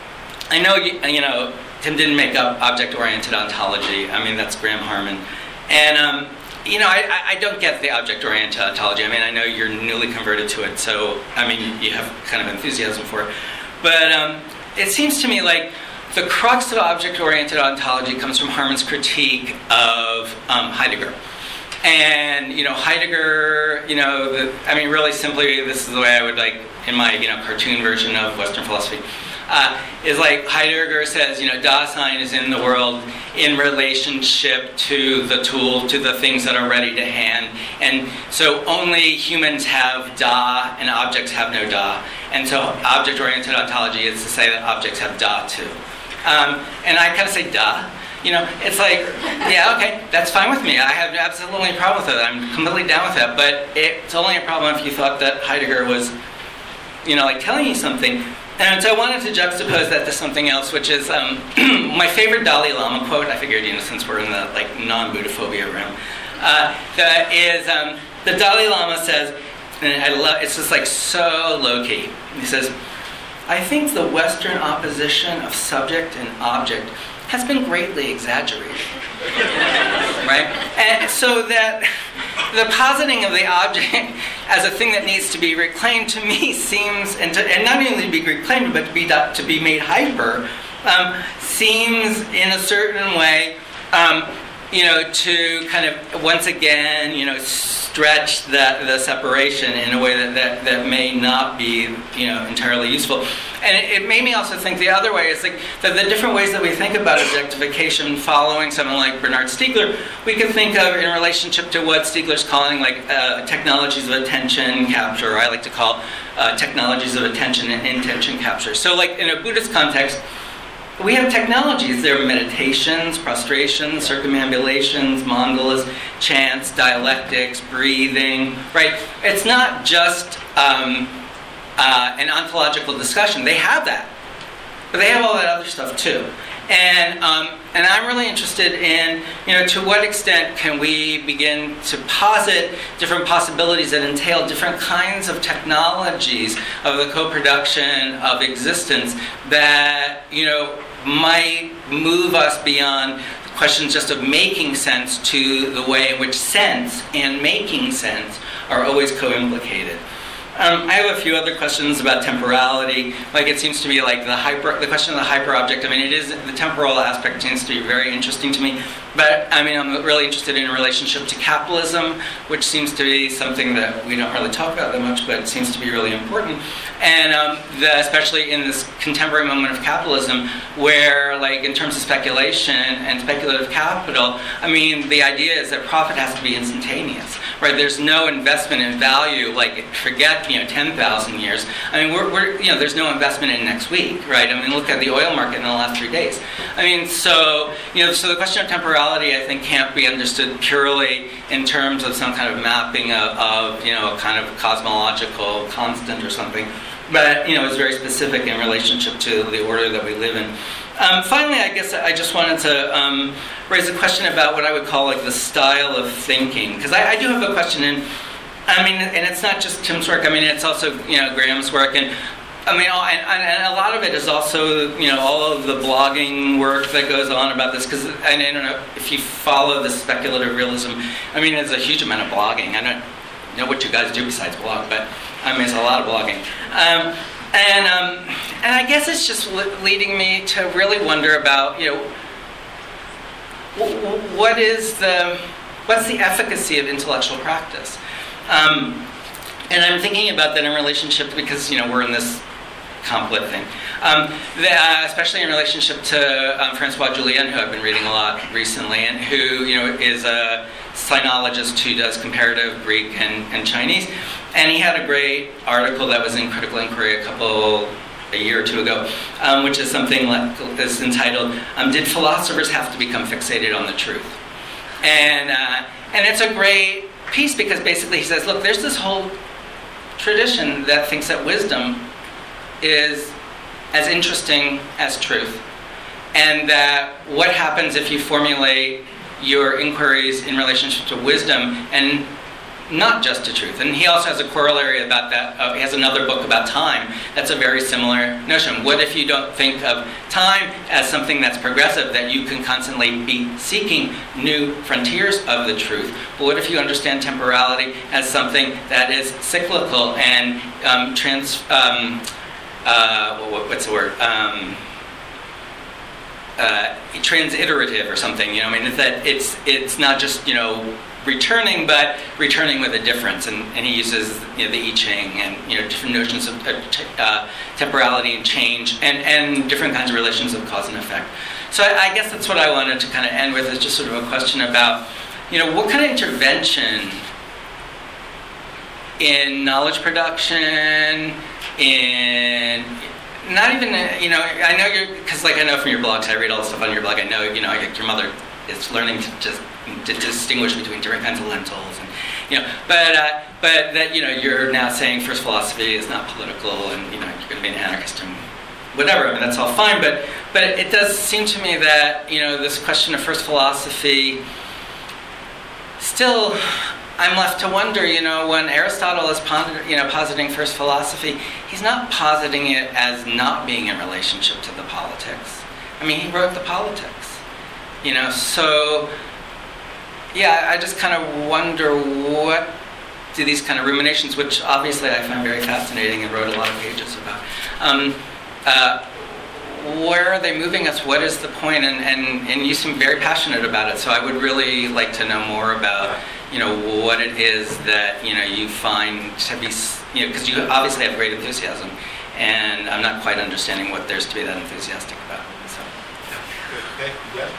I know, you, you know, Tim didn't make up object-oriented ontology. I mean, that's Graham Harman. And, um, you know, I, I don't get the object-oriented ontology. I mean, I know you're newly converted to it, so, I mean, you have kind of enthusiasm for it. But um, it seems to me like the crux of object-oriented ontology comes from Harman's critique of um, Heidegger. And, you know, Heidegger, you know, the, I mean, really simply, this is the way I would, like, in my, you know, cartoon version of Western philosophy, uh, is like Heidegger says, you know, Dasein is in the world in relationship to the tool, to the things that are ready to hand. And so only humans have Da and objects have no Da. And so object-oriented ontology is to say that objects have Da too. Um, and I kind of say Da. You know, it's like, yeah, okay, that's fine with me. I have absolutely no problem with it. I'm completely down with that. But it's only a problem if you thought that Heidegger was, you know, like telling you something. And so I wanted to juxtapose that to something else, which is um, my favorite Dalai Lama quote. I figured, you know, since we're in the like non-Buddhaphobia realm, uh, that is um, the Dalai Lama says, and I love, it's just like so low-key. He says, "I think the Western opposition of subject and object has been greatly exaggerated." Right? And so that the positing of the object as a thing that needs to be reclaimed, to me, seems, and, to, and not only to be reclaimed, but to be to be made hyper, um, seems in a certain way, um, you know, to kind of once again, you know, stretch that the separation in a way that, that, that may not be, you know, entirely useful. And it, it made me also think the other way is like that the different ways that we think about objectification following someone like Bernard Stiegler, we can think of in relationship to what Stiegler's calling like uh, technologies of attention capture, or I like to call uh, technologies of attention and intention capture. So like in a Buddhist context, we have technologies. There are meditations, prostrations, circumambulations, mandalas, chants, dialectics, breathing, right? It's not just um, uh, an ontological discussion. They have that. But they have all that other stuff too. And um, and I'm really interested in, you know, to what extent can we begin to posit different possibilities that entail different kinds of technologies of the co-production of existence that, you know, might move us beyond questions just of making sense to the way in which sense and making sense are always co-implicated. Um, I have a few other questions about temporality. Like it seems to be like the hyper, the question of the hyper-object. I mean, it is the temporal aspect seems to be very interesting to me. But I mean, I'm really interested in a relationship to capitalism, which seems to be something that we don't really talk about that much, but it seems to be really important. And um, the, especially in this contemporary moment of capitalism, where, like, in terms of speculation and speculative capital, I mean, the idea is that profit has to be instantaneous, right? There's no investment in value, like, forget, you know, ten thousand years. I mean, we're, we're, you know, there's no investment in next week, right? I mean, look at the oil market in the last three days. I mean, so, you know, so the question of temporality, I think, can't be understood purely in terms of some kind of mapping of, of you know, a kind of cosmological constant or something. But, you know, it's very specific in relationship to the order that we live in. Um, finally, I guess I just wanted to um, raise a question about what I would call like the style of thinking. Because I, I do have a question in, I mean, and it's not just Tim's work. I mean, it's also, you know, Graham's work, and I mean, all, and, and a lot of it is also, you know, all of the blogging work that goes on about this. Because I don't know if you follow the speculative realism. I mean, there's a huge amount of blogging. I don't know what you guys do besides blog, but I mean, it's a lot of blogging. Um, and um, and I guess it's just leading me to really wonder about, you know, what is the what's the efficacy of intellectual practice? Um, and I'm thinking about that in relationship, because, you know, we're in this complet thing, um, the, uh, especially in relationship to um, Francois Jullien, who I've been reading a lot recently, and who, you know, is a sinologist who does comparative Greek and, and Chinese. And he had a great article that was in Critical Inquiry a couple, a year or two ago, um, which is something like this, entitled, um, Did Philosophers Have to Become Fixated on the Truth? And, uh, and it's a great piece, because basically he says, look, there's this whole tradition that thinks that wisdom is as interesting as truth, and that what happens if you formulate your inquiries in relationship to wisdom and not just to truth. And he also has a corollary about that. Uh, he has another book about time that's a very similar notion. What if you don't think of time as something that's progressive, that you can constantly be seeking new frontiers of the truth? But what if you understand temporality as something that is cyclical and um, trans... Um, uh, what's the word? Um, uh, transiterative or something, you know, I mean, that it's it's not just, you know, returning, but returning with a difference. And, and he uses, you know, the I Ching and, you know, different notions of uh, t- uh, temporality and change, and, and different kinds of relations of cause and effect. So I, I guess that's what I wanted to kind of end with, is just sort of a question about, you know, what kind of intervention in knowledge production, in not even, you know, I know you're, because like I know from your blogs, I read all the stuff on your blog, I know, you know, your mother is learning to just to distinguish between different kinds of lentils, and, you know, but uh, but that, you know, you're now saying first philosophy is not political, and, you know, you're going to be an anarchist and whatever. I mean, that's all fine, but but it does seem to me that, you know, this question of first philosophy, still, I'm left to wonder, you know, when Aristotle is ponder, you know, positing first philosophy, he's not positing it as not being in relationship to the politics. I mean, he wrote the politics, you know, so, yeah, I just kind of wonder, what do these kind of ruminations, which obviously I find very fascinating and wrote a lot of pages about, um, uh, where are they moving us? What is the point? And, and, and you seem very passionate about it, so I would really like to know more about, you know, what it is that, you know, you find to be, you know, because you obviously have great enthusiasm, and I'm not quite understanding what there's to be that enthusiastic about. So. Okay. Yeah.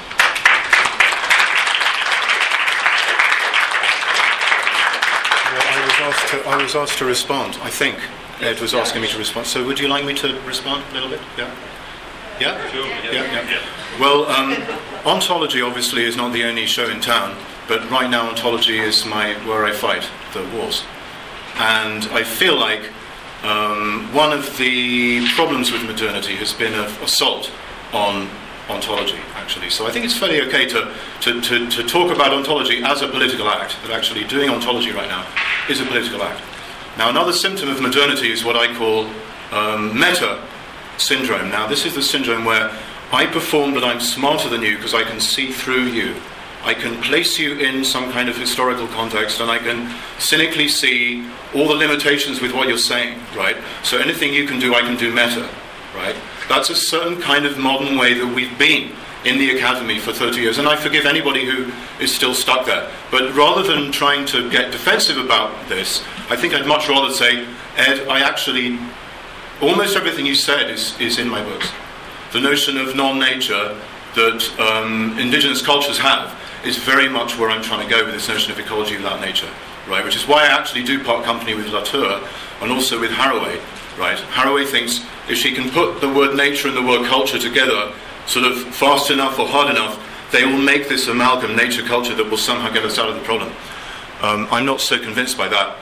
Well, I was asked to, I was asked to respond. I think Ed was asking me to respond. So would you like me to respond a little bit? Yeah. Yeah? Sure. Yeah. Yeah, yeah. Well, um, Ontology obviously is not the only show in town, but right now Ontology is my where I fight the wars. And I feel like um, one of the problems with modernity has been an assault on ontology, actually. So I think it's fairly okay to, to, to, to talk about ontology as a political act, that actually doing ontology right now is a political act. Now, another symptom of modernity is what I call um, meta syndrome. Now, this is the syndrome where I perform that I'm smarter than you because I can see through you. I can place you in some kind of historical context, and I can cynically see all the limitations with what you're saying, right? So anything you can do, I can do meta, right? That's a certain kind of modern way that we've been in the academy for thirty years, and I forgive anybody who is still stuck there. But rather than trying to get defensive about this, I think I'd much rather say, Ed, I actually, almost everything you said is, is in my books. The notion of non-nature that um, indigenous cultures have is very much where I'm trying to go with this notion of ecology without nature, right? Which is why I actually do part company with Latour and also with Haraway, right? Haraway thinks if she can put the word nature and the word culture together sort of fast enough or hard enough, they will make this amalgam nature-culture that will somehow get us out of the problem. Um, I'm not so convinced by that.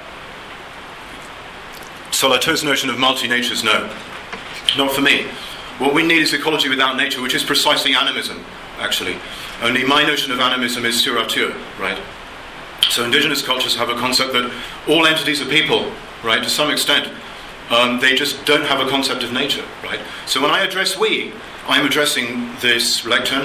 So Latour's notion of multi-natures, no. Not for me. What we need is ecology without nature, which is precisely animism, actually. Only my notion of animism is sur nature, right? So indigenous cultures have a concept that all entities are people, right, to some extent. Um, they just don't have a concept of nature, right? So when I address we, I'm addressing this lectern,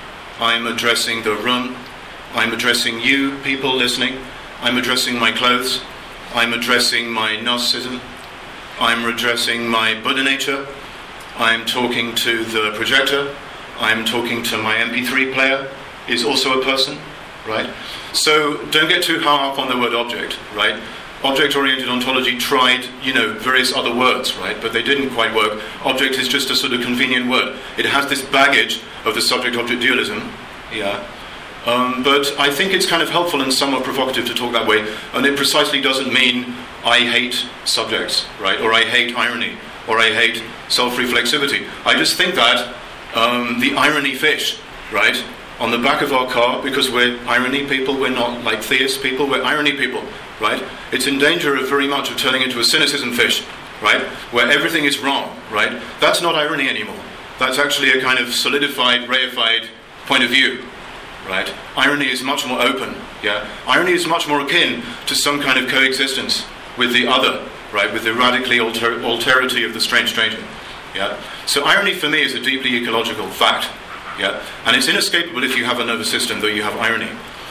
I'm addressing the room, I'm addressing you, people listening, I'm addressing my clothes, I'm addressing my narcissism, I'm addressing my Buddha nature, I'm talking to the projector, I'm talking to my M P three player, is also a person, right? So don't get too hung up on the word object, right? Object-oriented ontology tried, you know, various other words, right? But they didn't quite work. Object is just a sort of convenient word. It has this baggage of the subject-object dualism, yeah. Um, but I think it's kind of helpful and somewhat provocative to talk that way, and it precisely doesn't mean I hate subjects, right? Or I hate irony, or I hate self-reflexivity. I just think that um, the irony fish, right, on the back of our car, because we're irony people, we're not like theist people, we're irony people, right? It's in danger of very much of turning into a cynicism fish, right? Where everything is wrong, right? That's not irony anymore. That's actually a kind of solidified, reified point of view, right? Irony is much more open, yeah? Irony is much more akin to some kind of coexistence with the other, right? With the radically alter- alterity of the strange stranger, yeah? So irony for me is a deeply ecological fact, yeah? And it's inescapable if you have a nervous system that you have irony.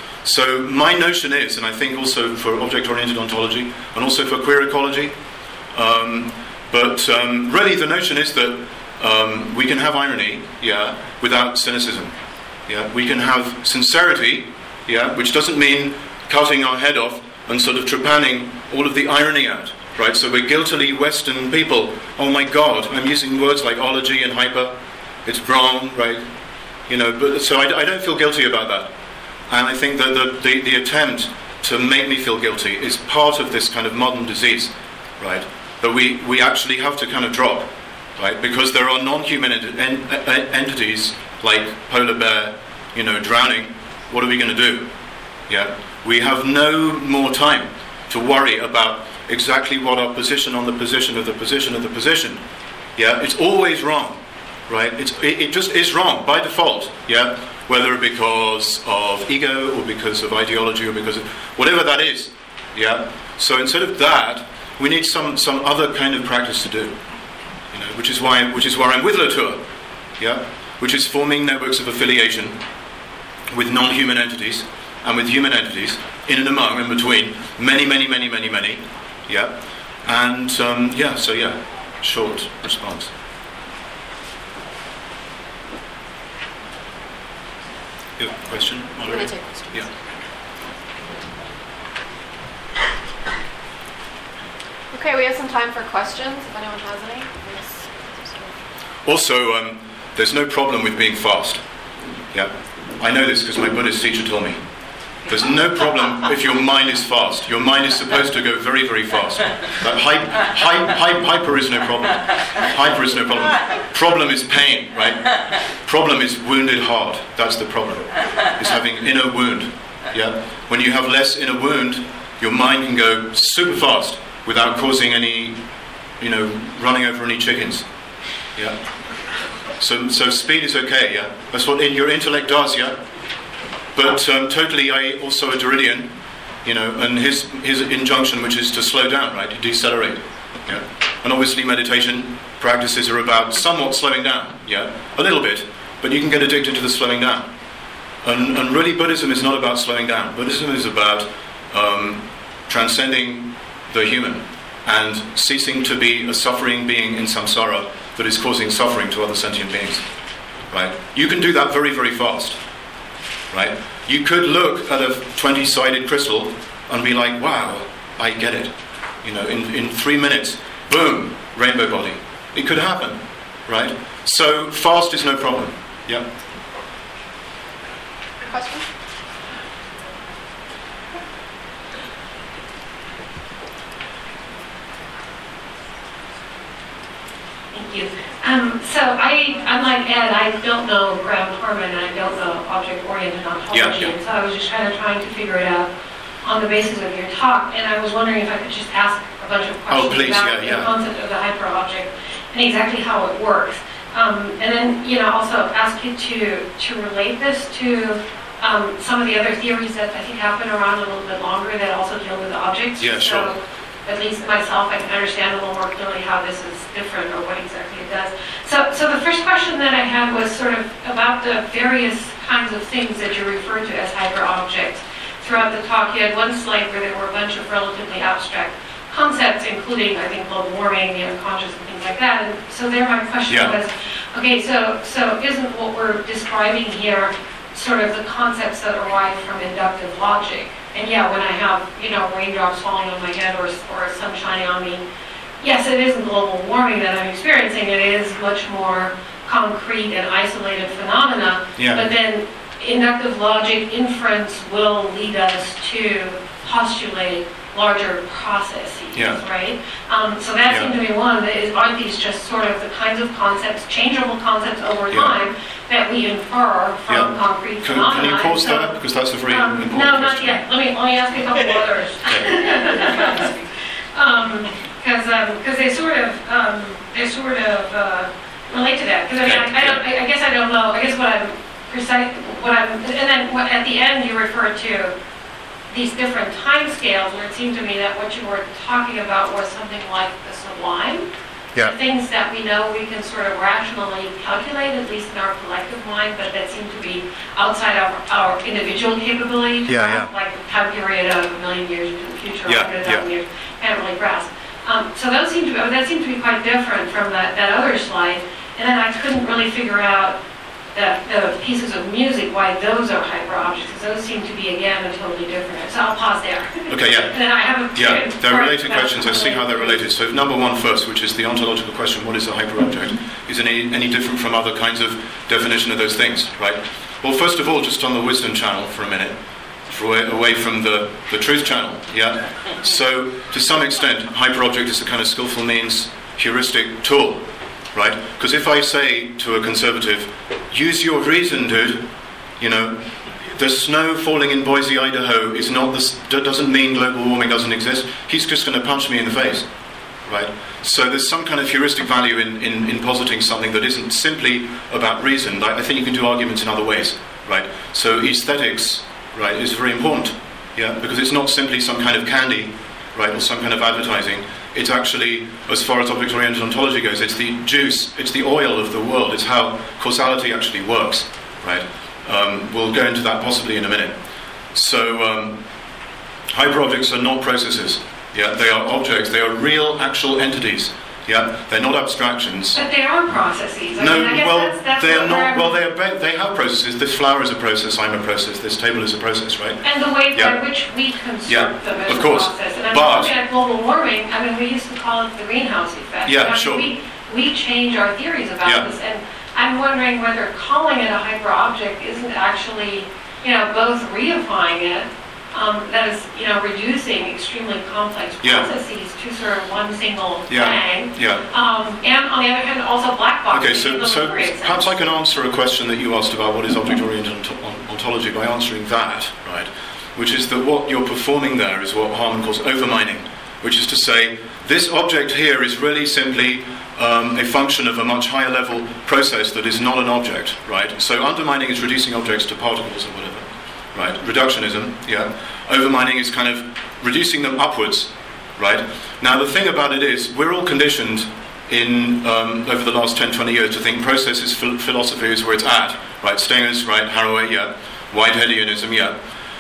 So my notion is, and I think also for object-oriented ontology, and also for queer ecology, um, but um, really the notion is that um, we can have irony, yeah, without cynicism. Yeah, we can have sincerity, yeah, which doesn't mean cutting our head off and sort of trepanning all of the irony out, right? So we're guiltily Western people. Oh my God, I'm using words like ology and hyper. It's wrong, right? You know, but so I, I don't feel guilty about that. And I think that the, the, the attempt to make me feel guilty is part of this kind of modern disease, right? That we, we actually have to kind of drop, right? Because there are non-human ent- en- entities like polar bear, you know, drowning. What are we going to do? Yeah, we have no more time to worry about exactly what our position on the position of the position of the position. Yeah, it's always wrong, right? It's it, it just is wrong by default. Yeah, whether because of ego or because of ideology or because of whatever that is. Yeah. So instead of that, we need some some other kind of practice to do. You know, which is why which is why I'm with Latour. Yeah. Which is forming networks of affiliation with non-human entities and with human entities, in and among and between many, many, many, many, many, yeah. And um, yeah, so yeah, short response. You have a question? I'm going to take questions. Yeah. Okay, we have some time for questions, if anyone has any. Also, um, there's no problem with being fast. Yeah, I know this because my Buddhist teacher told me. There's no problem if your mind is fast. Your mind is supposed to go very, very fast. But hy- hy- hy- hyper is no problem. Hyper is no problem. Problem is pain, right? Problem is wounded heart. That's the problem. Is having inner wound. Yeah. When you have less inner wound, your mind can go super fast without causing any, you know, running over any chickens. Yeah. So, so speed is okay, yeah? That's what in your intellect does, yeah? But um, totally, I also a Derridian, you know, and his his injunction, which is to slow down, right? To decelerate, yeah? And obviously meditation practices are about somewhat slowing down, yeah? A little bit, but you can get addicted to the slowing down. And, and really Buddhism is not about slowing down. Buddhism is about um, transcending the human and ceasing to be a suffering being in samsara that is causing suffering to other sentient beings, right? You can do that very, very fast, right? You could look at a twenty-sided crystal and be like, wow, I get it. You know, in, in three minutes, boom, rainbow body. It could happen, right? So fast is no problem, yeah? Question? Thank you. Um, so I, unlike Ed, I don't know ground torment and I don't know object-oriented ontology, Yeah, yeah. and so I was just kind of trying to figure it out on the basis of your talk, and I was wondering if I could just ask a bunch of questions Oh, please, about yeah, yeah. the concept of the hyperobject and exactly how it works. Um, and then, you know, also ask you to, to relate this to um, some of the other theories that I think have been around a little bit longer that also deal with objects. Yeah, sure. So at least myself, I can understand a little more clearly how this is different or what exactly it does. So, so the first question that I had was sort of about the various kinds of things that you referred to as hyperobjects. Throughout the talk, you had one slide where there were a bunch of relatively abstract concepts, including, I think, global warming, the unconscious, and things like that. And so there my question Yeah. was, okay, so, so isn't what we're describing here sort of the concepts that arise from inductive logic? And yeah, when I have, you know, raindrops falling on my head or, or sun shining on me, yes, it isn't global warming that I'm experiencing. It is much more concrete and isolated phenomena. Yeah. But then inductive logic inference will lead us to postulate larger processes, Yeah. right? Um, so that Yeah. seemed to be one. That is, aren't these just sort of the kinds of concepts, changeable concepts over Yeah. time, that we infer from Yeah. concrete Can, phenomena? can you pause And so- there? Because that's a very um, important no, question. not yet. Let me, let me ask you a couple others. Because um, because they sort of um, they sort of uh, relate to that. Because I mean, Okay, I, I don't. I, I guess I don't know. I guess what I'm precise. What I'm and then what, at the end you referred to these different time scales, where it seemed to me that what you were talking about was something like the sublime. Yeah. Things that we know we can sort of rationally calculate, at least in our collective mind, but that seem to be outside of our individual capability. to Yeah, grasp, Like the time period of a million years into the future, or Yeah, one hundred yeah. thousand years, can't really grasp. Um, so those seem to be, that seemed to be quite different from that, that other slide. And then I couldn't really figure out the, the pieces of music, why those are hyperobjects, because those seem to be, again, a totally different. So I'll pause there. Okay, yeah. And then I have a Yeah, they're part related about- questions. I see how they're related. So number one first, which is the ontological question, what is a hyperobject? Is it any, any different from other kinds of definition of those things, right? Well, first of all, just on the wisdom channel for a minute, for away, away from the, the truth channel, yeah? So to some extent, hyperobject is a kind of skillful means, heuristic tool, right? Because if I say to a conservative, use your reason, dude, you know, the snow falling in Boise, Idaho is not this, doesn't mean global warming doesn't exist. He's just going to punch me in the face, right? So there's some kind of heuristic value in, in, in positing something that isn't simply about reason. Like, I think you can do arguments in other ways, right? So aesthetics, right, is very important, yeah, because it's not simply some kind of candy, right, or some kind of advertising. It's actually, as far as object-oriented ontology goes, it's the juice, it's the oil of the world. It's how causality actually works, right? Um, we'll go into that possibly in a minute. So, um, hyperobjects are not processes. Yeah, they are objects. They are real, actual entities. Yeah, they're not abstractions. But they are processes. I No, mean, I guess well, that's, that's they are what not. I'm- Well, they are. ba- They have processes. This flower is a process. I'm a process. This table is a process, right? And the way Yeah. by which we construct Yeah, them as of a course. process. And I'm But- looking at global warming, I mean, we used to call it the greenhouse effect. Yeah, I mean, sure. We, we change our theories about Yeah. this, and I'm wondering whether calling it a hyperobject isn't actually, you know, both reifying it, um, that is, you know, reducing extremely complex Yeah. processes to sort of one single Yeah, thing. yeah. Um, and on the other hand, also black boxing. Okay, so, them so in great sense. perhaps I can answer a question that you asked about what is object-oriented ont- on- ontology by answering that, right? Which is that what you're performing there is what Harman calls overmining, which is to say, this object here is really simply um, a function of a much higher level process that is not an object, right? So undermining is reducing objects to particles or whatever, right? Reductionism, yeah. Overmining is kind of reducing them upwards, right? Now the thing about it is, we're all conditioned in um, over the last ten, twenty years to think process is phil- philosophy is where it's at, right? Stengers, right? Haraway, yeah. Whiteheadianism, yeah.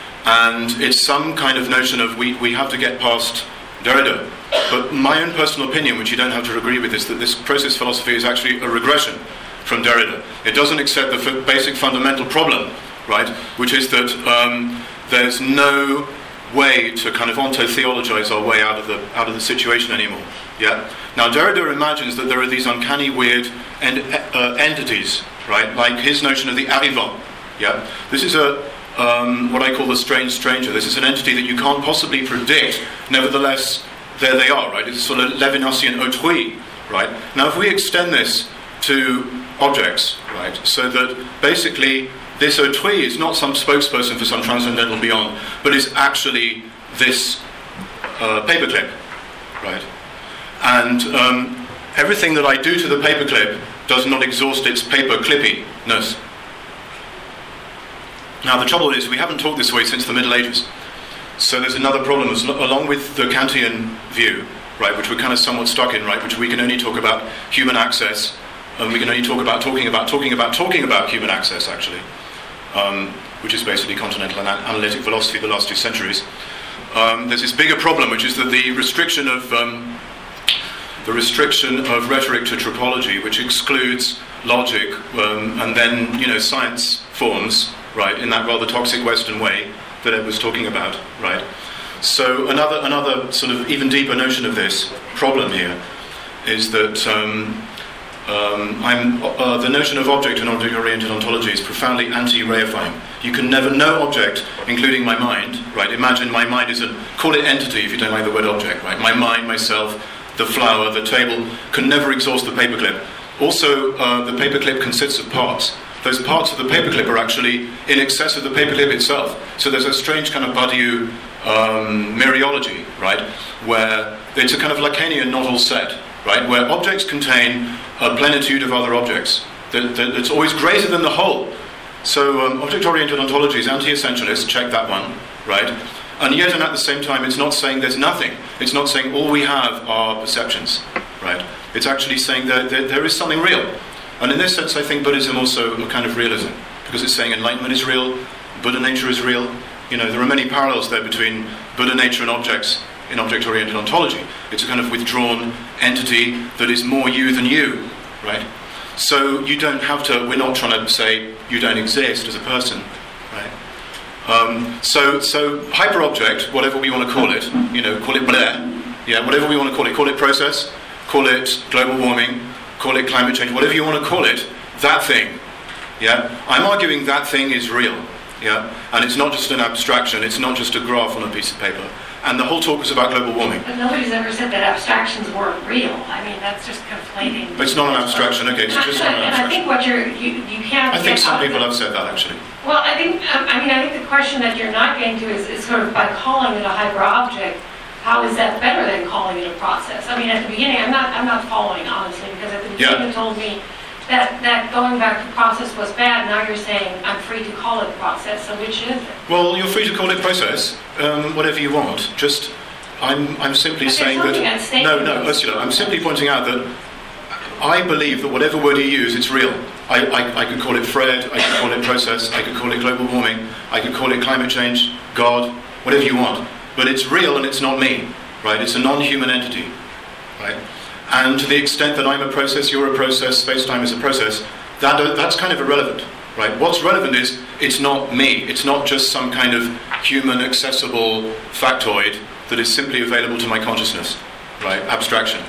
And it's some kind of notion of we, we have to get past Derrida. But my own personal opinion, which you don't have to agree with, is that this process philosophy is actually a regression from Derrida. It doesn't accept the f- basic fundamental problem, right? Which is that um, there's no way to kind of onto-theologize our way out of the out of the situation anymore. Yeah. Now Derrida imagines that there are these uncanny, weird en- uh, entities, right? Like his notion of the arrivant. Yeah. This is a um, what I call the strange stranger. This is an entity that you can't possibly predict. Nevertheless, there they are, right? It's sort of Levinasian autrui, right? Now, if we extend this to objects, right, so that basically this autrui is not some spokesperson for some transcendental beyond, but is actually this uh, paperclip, right? And um, everything that I do to the paperclip does not exhaust its paper clippiness. Now, the trouble is, we haven't talked this way since the Middle Ages. So there's another problem, as, along with the Kantian view, right, which we're kind of somewhat stuck in, right, which we can only talk about human access, and we can only talk about talking about talking about talking about human access, actually, um, which is basically continental ana- analytic philosophy the last two centuries. Um, there's this bigger problem, which is that the restriction of um, the restriction of rhetoric to tropology, which excludes logic, um, and then you know science forms, right, in that rather toxic Western way that Ed was talking about, right. So another another sort of even deeper notion of this problem here is that um, um, I'm uh, the notion of object and object-oriented ontology is profoundly anti-reifying. You can never no object, including my mind, right? Imagine my mind is a call it entity if you don't like the word object, right? My mind, myself, the flower, the table can never exhaust the paperclip. Also, uh, the paperclip consists of parts. Those parts of the paperclip are actually in excess of the paperclip itself. So there's a strange kind of Badiou um, mereology, right, where it's a kind of Lacanian not all set, right, where objects contain a plenitude of other objects that, that, that's always greater than the whole. So um, object-oriented ontology is anti-essentialist, check that one, right, and yet and at the same time it's not saying there's nothing. It's not saying all we have are perceptions, right. It's actually saying that there, there is something real. And in this sense, I think Buddhism also a kind of realism, because it's saying enlightenment is real, Buddha nature is real. You know, there are many parallels there between Buddha nature and objects in object-oriented ontology. It's a kind of withdrawn entity that is more you than you, right? So you don't have to, we're not trying to say you don't exist as a person, right? Um, so, so hyper-object, whatever we want to call it, you know, call it Blair, yeah, whatever we want to call it, call it process, call it global warming, call it climate change, whatever you want to call it, that thing, yeah? I'm arguing that thing is real, yeah? And it's not just an abstraction, it's not just a graph on a piece of paper. And the whole talk is about global warming. But nobody's ever said that abstractions weren't real. I mean, that's just conflating. But it's not an abstraction, okay, it's just not an And I abstraction. think what you're, you, you can't... I think get some out of people it. have said that, actually. Well, I think, um, I mean, I think the question that you're not getting to is, is sort of by calling it a hyper-object, how is that better than calling it a process? I mean, at the beginning, I'm not, I'm not following, honestly, because at the beginning Yeah. you told me that, that going back to process was bad. Now you're saying I'm free to call it process. So which is it? Well, you're free to call it process, um, whatever you want. Just, I'm, I'm simply But there's saying something that... at stake No, in no, this. Ursula, I'm simply pointing out that I believe that whatever word you use, it's real. I, I, I could call it Fred, I could call it process, I could call it global warming, I could call it climate change, God, whatever you want. But it's real and it's not me, right? It's a non-human entity, right? And to the extent that I'm a process, you're a process, space-time is a process, that, that's kind of irrelevant, right? What's relevant is it's not me. It's not just some kind of human accessible factoid that is simply available to my consciousness, right? Abstraction.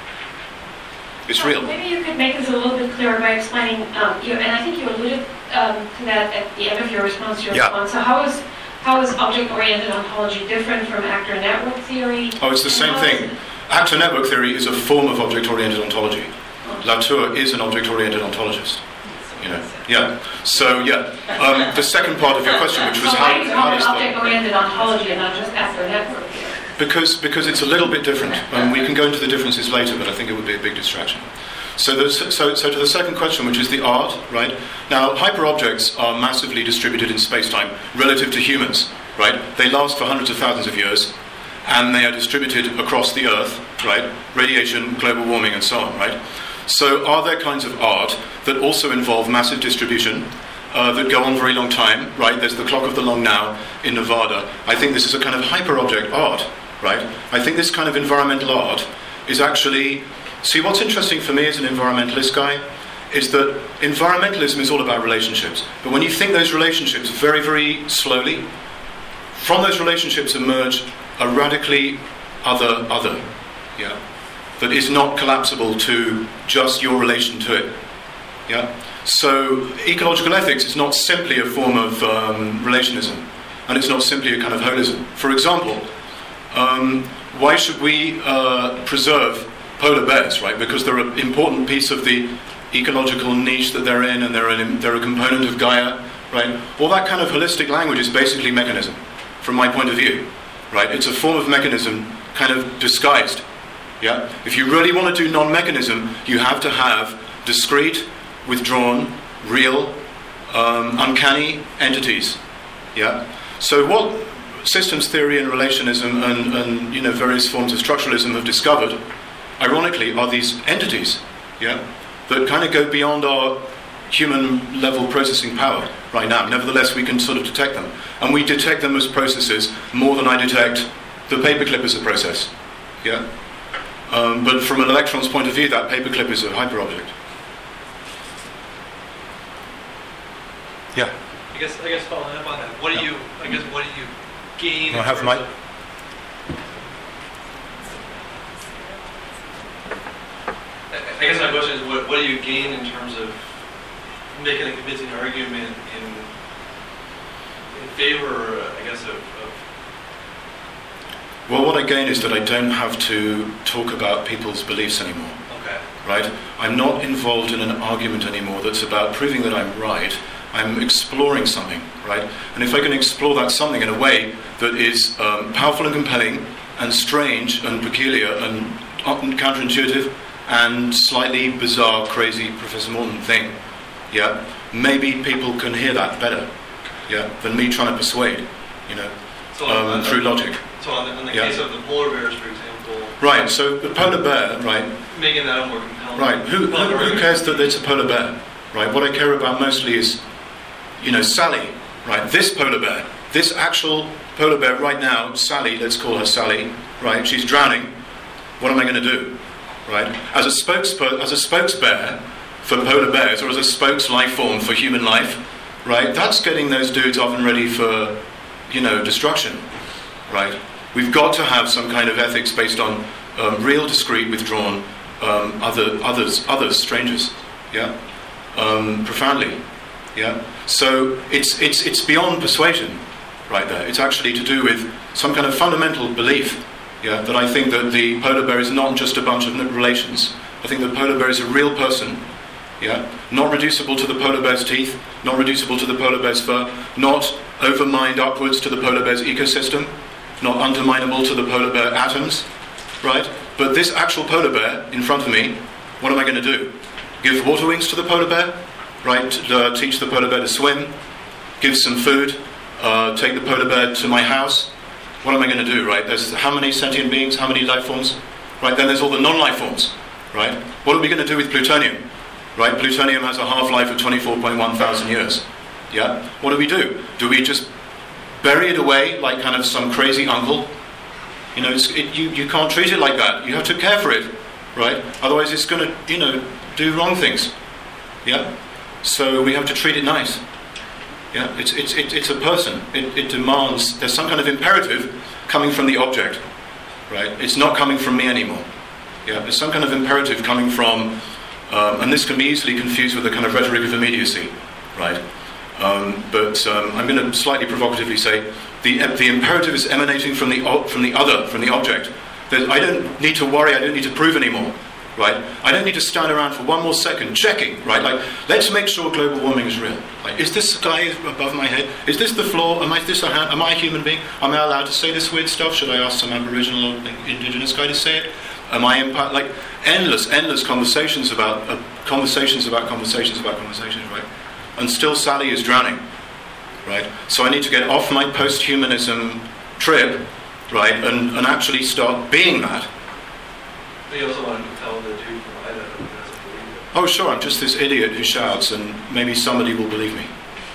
It's Well, real. Maybe you could make this a little bit clearer by explaining, um, you, and I think you alluded um, to that at the end of your response to your Yeah. response. So how is how is object-oriented ontology different from actor network theory? Oh, it's the same And how is thing. it- Actor network theory is a form of object-oriented ontology. Latour is an object-oriented ontologist. You know, yeah. So yeah, um, the second part of your question, which was so how, why do you how call it does the object-oriented ontology and not just actor network theory? because because it's a little bit different. Um, we can go into the differences later, but I think it would be a big distraction. So, there's, so, so to the second question, which is the art, right? Now, hyperobjects are massively distributed in space-time relative to humans, right? They last for hundreds of thousands of years, and they are distributed across the Earth, right? Radiation, global warming, and so on, right? So, are there kinds of art that also involve massive distribution, uh, that go on very long time, right? There's the Clock of the Long Now in Nevada. I think this is a kind of hyperobject art, right? I think this kind of environmental art is actually... See, what's interesting for me as an environmentalist guy is that environmentalism is all about relationships. But when you think those relationships very, very slowly, from those relationships emerge a radically other other, yeah, that is not collapsible to just your relation to it, yeah. So ecological ethics is not simply a form of um, relationism, and it's not simply a kind of holism. For example, um, why should we uh, preserve polar bears, right? Because they're an important piece of the ecological niche that they're in, and they're, an, they're a component of Gaia, right? All that kind of holistic language is basically mechanism, from my point of view, right? It's a form of mechanism kind of disguised, yeah? If you really want to do non-mechanism, you have to have discrete, withdrawn, real um, uncanny entities. Yeah. So what systems theory and relationism and, and you know various forms of structuralism have discovered, ironically, are these entities. Yeah. That kind of go beyond our human level processing power right now. Nevertheless, we can sort of detect them. And we detect them as processes more than I detect the paperclip as a process. Yeah? Um, but from an electron's point of view, that paperclip is a hyperobject. Yeah? I guess, I guess following up on that, what do Yeah. you, I guess, what do you gain? Do I in have terms my- of- I guess my question is, what, what do you gain in terms of making a convincing argument in in favor, uh, I guess, of, of Well, what I gain is that I don't have to talk about people's beliefs anymore. okay, Right? I'm not involved in an argument anymore that's about proving that I'm right. I'm exploring something, right? And if I can explore that something in a way that is um, powerful and compelling and strange and peculiar and uh, counterintuitive and slightly bizarre, crazy Professor Morton thing, yeah, maybe people can hear that better, yeah, than me trying to persuade, you know, so on, um, on, through logic. So on the, in the Yeah. case of the polar bears, for example, Right, so the polar bear, right, making that a more compelling. right, who, who, compelling who argument. cares that it's a polar bear, right? What I care about mostly is, you know, Sally, right, this polar bear, this actual polar bear right now, Sally, let's call her Sally, right, she's drowning, what am I going to do, right? As a spokes as a spokes bear for polar bears, or as a spokes life form for human life, right, that's getting those dudes off and ready for, you know, destruction, right? We've got to have some kind of ethics based on um, real, discrete, withdrawn, um, other, others, others, strangers, yeah, um, profoundly, yeah. So it's it's it's beyond persuasion, right there. It's actually to do with some kind of fundamental belief, yeah, that I think that the polar bear is not just a bunch of relations. I think the polar bear is a real person, yeah, not reducible to the polar bear's teeth, not reducible to the polar bear's fur, not overmined upwards to the polar bear's ecosystem, not underminable to the polar bear atoms, right? But this actual polar bear in front of me, what am I going to do? Give water wings to the polar bear, right? Uh, teach the polar bear to swim, give some food, uh, take the polar bear to my house. What am I going to do, right? There's how many sentient beings, how many life forms, right? Then there's all the non-life forms, right? What are we going to do with plutonium, right? Plutonium has a half-life of twenty-four point one thousand years, yeah? What do we do? Do we just bury it away like kind of some crazy uncle? You know, it's, it, you, you can't treat it like that. You have to care for it, right? Otherwise it's going to, you know, do wrong things, yeah? So we have to treat it nice. Yeah, it's it's it, it's a person. It, it demands. There's some kind of imperative coming from the object, right? It's not coming from me anymore. Yeah, there's some kind of imperative coming from, um, and this can be easily confused with the kind of rhetoric of immediacy, right? Um, but um, I'm going to slightly provocatively say the the imperative is emanating from the from the other, from the object. There's, I don't need to worry. I don't need to prove anymore. Right? I don't need to stand around for one more second checking, right? Like, let's make sure global warming is real. Like, is this sky above my head? Is this the floor? Am I this a hand? Am I a human being? Am I allowed to say this weird stuff? Should I ask some Aboriginal or Indigenous guy to say it? Am I impact? Like, endless, endless conversations about uh, conversations about conversations about conversations, right? And still, Sally is drowning, right? So I need to get off my post-humanism trip, right, and, and actually start being that. They also want to compel the dude from Idaho who doesn't believe it. Oh, sure, I'm just this idiot who shouts, and maybe somebody will believe me.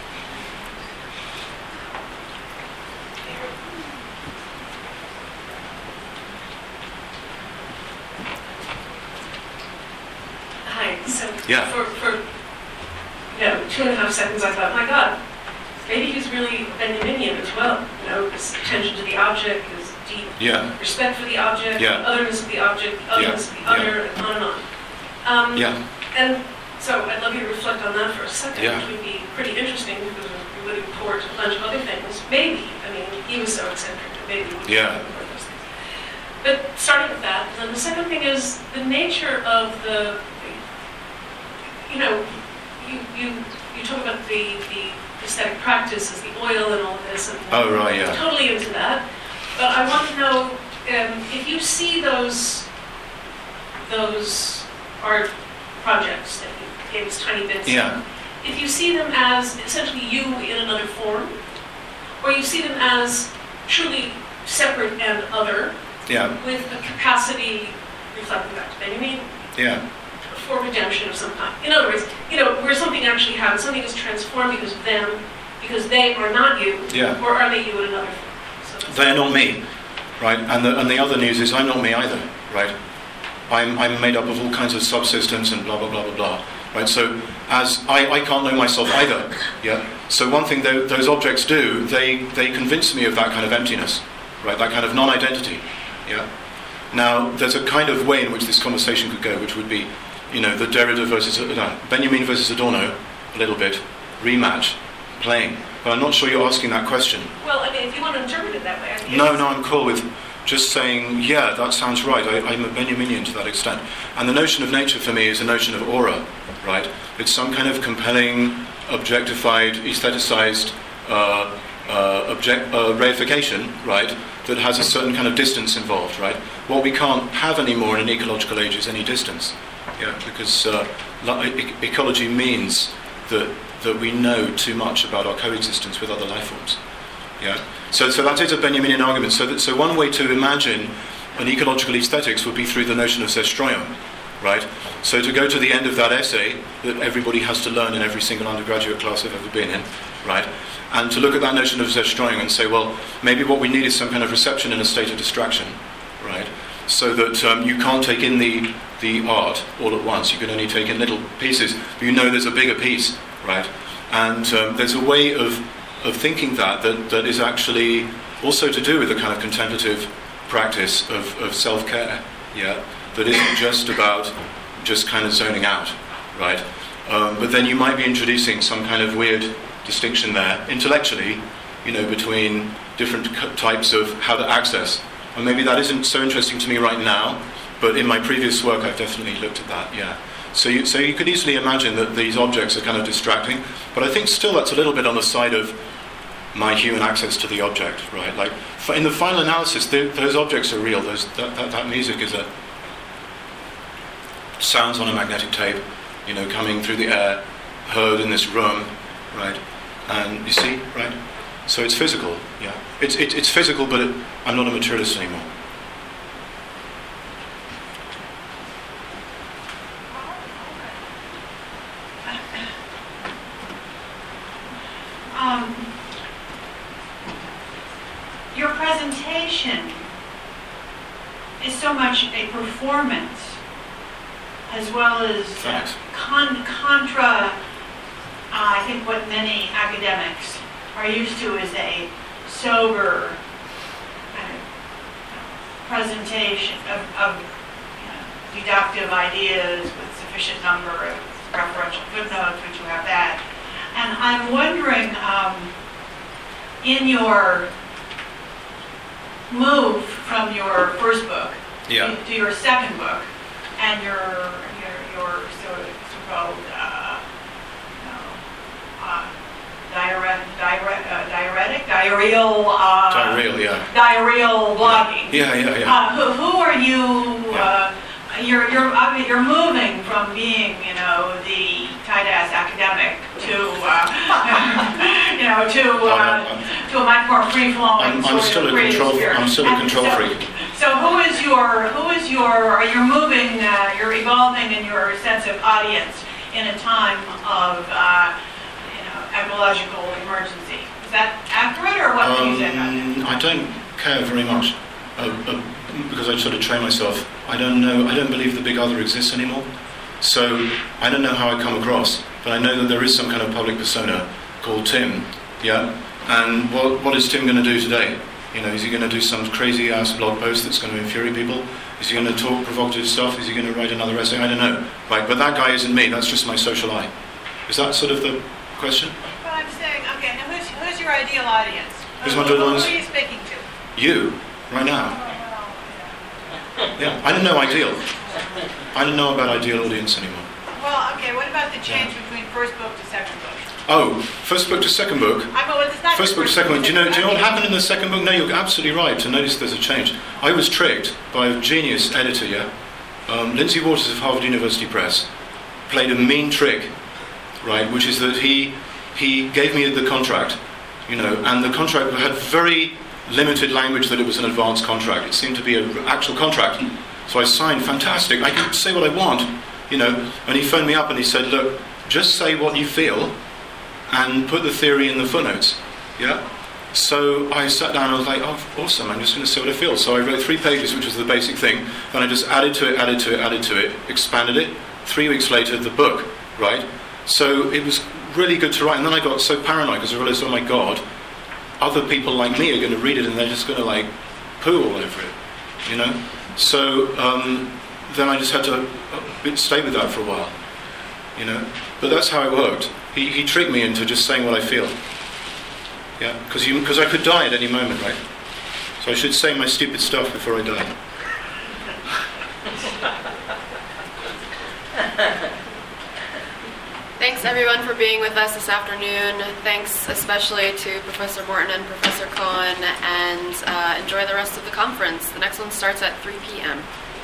Hi, so Yeah. for, for you know, two and a half seconds I thought, my God, maybe he's really Benjaminian as well. You know, his attention to the object, his deep Yeah, respect for the object, Yeah. otherness of the object, otherness of the Yeah. other, and on and on. Um, yeah, And so I'd love you to reflect on that for a second, Yeah. which would be pretty interesting because we would import a bunch of other things. Maybe, I mean, he was so eccentric that maybe we would Yeah. import those things. But starting with that, then the second thing is the nature of the, you know, you you, you talk about the, the aesthetic practices, the oil and all of this, and Oh, right, yeah. totally into that. But I want to know um, if you see those those art projects that you gave us tiny bits. yeah. if you see them as essentially you in another form, or you see them as truly separate and other, Yeah. with a capacity reflecting back to Benjamin, Yeah. for redemption of some kind. In other words, you know, where something actually happens, something is transformed because of them, because they are not you, Yeah. or are they you in another form? So They are not me, right? And the, and the other news is I'm not me either, right? I'm, I'm made up of all kinds of subsystems and blah, blah, blah, blah, blah, right? So as I, I can't know myself either, yeah? So one thing tho- those objects do, they, they convince me of that kind of emptiness, right? That kind of non-identity, yeah? Now, there's a kind of way in which this conversation could go, which would be, you know, the Derrida versus, no, Benjamin versus Adorno, a little bit, rematch, playing. But I'm not sure you're asking that question. Well, I mean, if you want to interpret it that way, I think No, it's- no, I'm cool with just saying, yeah, that sounds right. I, I'm a Benjaminian to that extent. And the notion of nature for me is a notion of aura, right? It's some kind of compelling, objectified, aestheticized uh, uh, object, uh, reification, right, that has a certain kind of distance involved, right? What we can't have anymore in an ecological age is any distance, yeah, because uh, e- ecology means that that we know too much about our coexistence with other life forms. Yeah. So, so that is a Benjaminian argument. So, that, so one way to imagine an ecological aesthetics would be through the notion of Zerstreuung, right? So to go to the end of that essay that everybody has to learn in every single undergraduate class I've ever been in, right? And to look at that notion of Zerstreuung and say, well, maybe what we need is some kind of reception in a state of distraction, right? So that um, you can't take in the the art all at once. You can only take in little pieces. But you know there's a bigger piece, right? And um, there's a way of of thinking that, that that is actually also to do with a kind of contemplative practice of, of self-care, yeah? That isn't just about just kind of zoning out, right? Um, but then you might be introducing some kind of weird distinction there, intellectually, you know, between different c- types of how to access. And maybe that isn't so interesting to me right now, but in my previous work I've definitely looked at that, yeah. So you, so you could easily imagine that these objects are kind of distracting, but I think still that's a little bit on the side of my human access to the object, right? Like, in the final analysis, the, those objects are real. Those, that, that, that music is a sounds on a magnetic tape, you know, coming through the air, heard in this room, right? And you see, right? So it's physical, yeah. It's it, it's physical, but it, I'm not a materialist anymore. Um, your presentation is so much a performance as well as Thanks. con- contra, uh, I think what many academics are used to is a sober kind of presentation of, of you know, deductive ideas with sufficient number of referential footnotes, which you have that. And I'm wondering, um, in your move from your first book Yeah. to, to your second book, and your your your sort of so-called uh, you know, uh, diuretic, diuretic, uh, diuretic, diarrheal, uh, Diarrheal, yeah. diarrheal blogging. Yeah, yeah, yeah. Uh, who, who are you? Yeah. Uh, you're you're I mean, you're moving from being you know the tight-ass academic to uh, you know to uh, I'm- to a much more free-flowing I'm, sort I'm of still a creative control. spirit. I'm still a And control so, freak. So who is your who is your are you moving? Uh, you're evolving in your sense of audience in a time of uh, you know ecological emergency. Is that accurate, or what do you say about that? Um, I don't care very much uh, uh, because I sort of train myself. I don't know. I don't believe the big other exists anymore. So I don't know how I come across, but I know that there is some kind of public persona called Tim. Yeah. And what what is Tim going to do today? You know, is he going to do some crazy ass blog post that's going to infuriate people? Is he going to talk provocative stuff? Is he going to write another essay? I don't know. Right. But that guy isn't me. That's just my social eye. Is that sort of the question? But I'm saying, okay, now who's who's your ideal audience? Who's my Who- ideal who audience? are you speaking to? You, right now. Yeah. I don't know ideal. I don't know about ideal audience anymore. Well, okay. What about the change between first book to second book? Oh, first book to second book. I mean, well, it's not First your book to second book. Do you know? Do you know what I mean, happened in the second book? No, you're absolutely right to notice there's a change. I was tricked by a genius editor. Yeah, um, Lindsay Waters of Harvard University Press played a mean trick, right? Which is that he he gave me the contract, you know, and the contract had very limited language that it was an advance contract. It seemed to be an actual contract. So I signed, fantastic, I can say what I want, you know. And he phoned me up and he said, look, just say what you feel and put the theory in the footnotes, yeah? So I sat down and I was like, oh, awesome, I'm just going to say what I feel. So I wrote three pages, which was the basic thing, and I just added to it, added to it, added to it, expanded it. Three weeks later, the book, right? So it was really good to write. And then I got so paranoid because I realized, oh my God, other people like me are going to read it and they're just going to like poo all over it, you know? So um, then I just had to stay with that for a while, you know? But that's how it worked. He, he tricked me into just saying what I feel. Yeah, because because I could die at any moment, right? So I should say my stupid stuff before I die. Thanks everyone for being with us this afternoon. Thanks especially to Professor Morton and Professor Cohen, and uh, enjoy the rest of the conference. The next one starts at three p.m.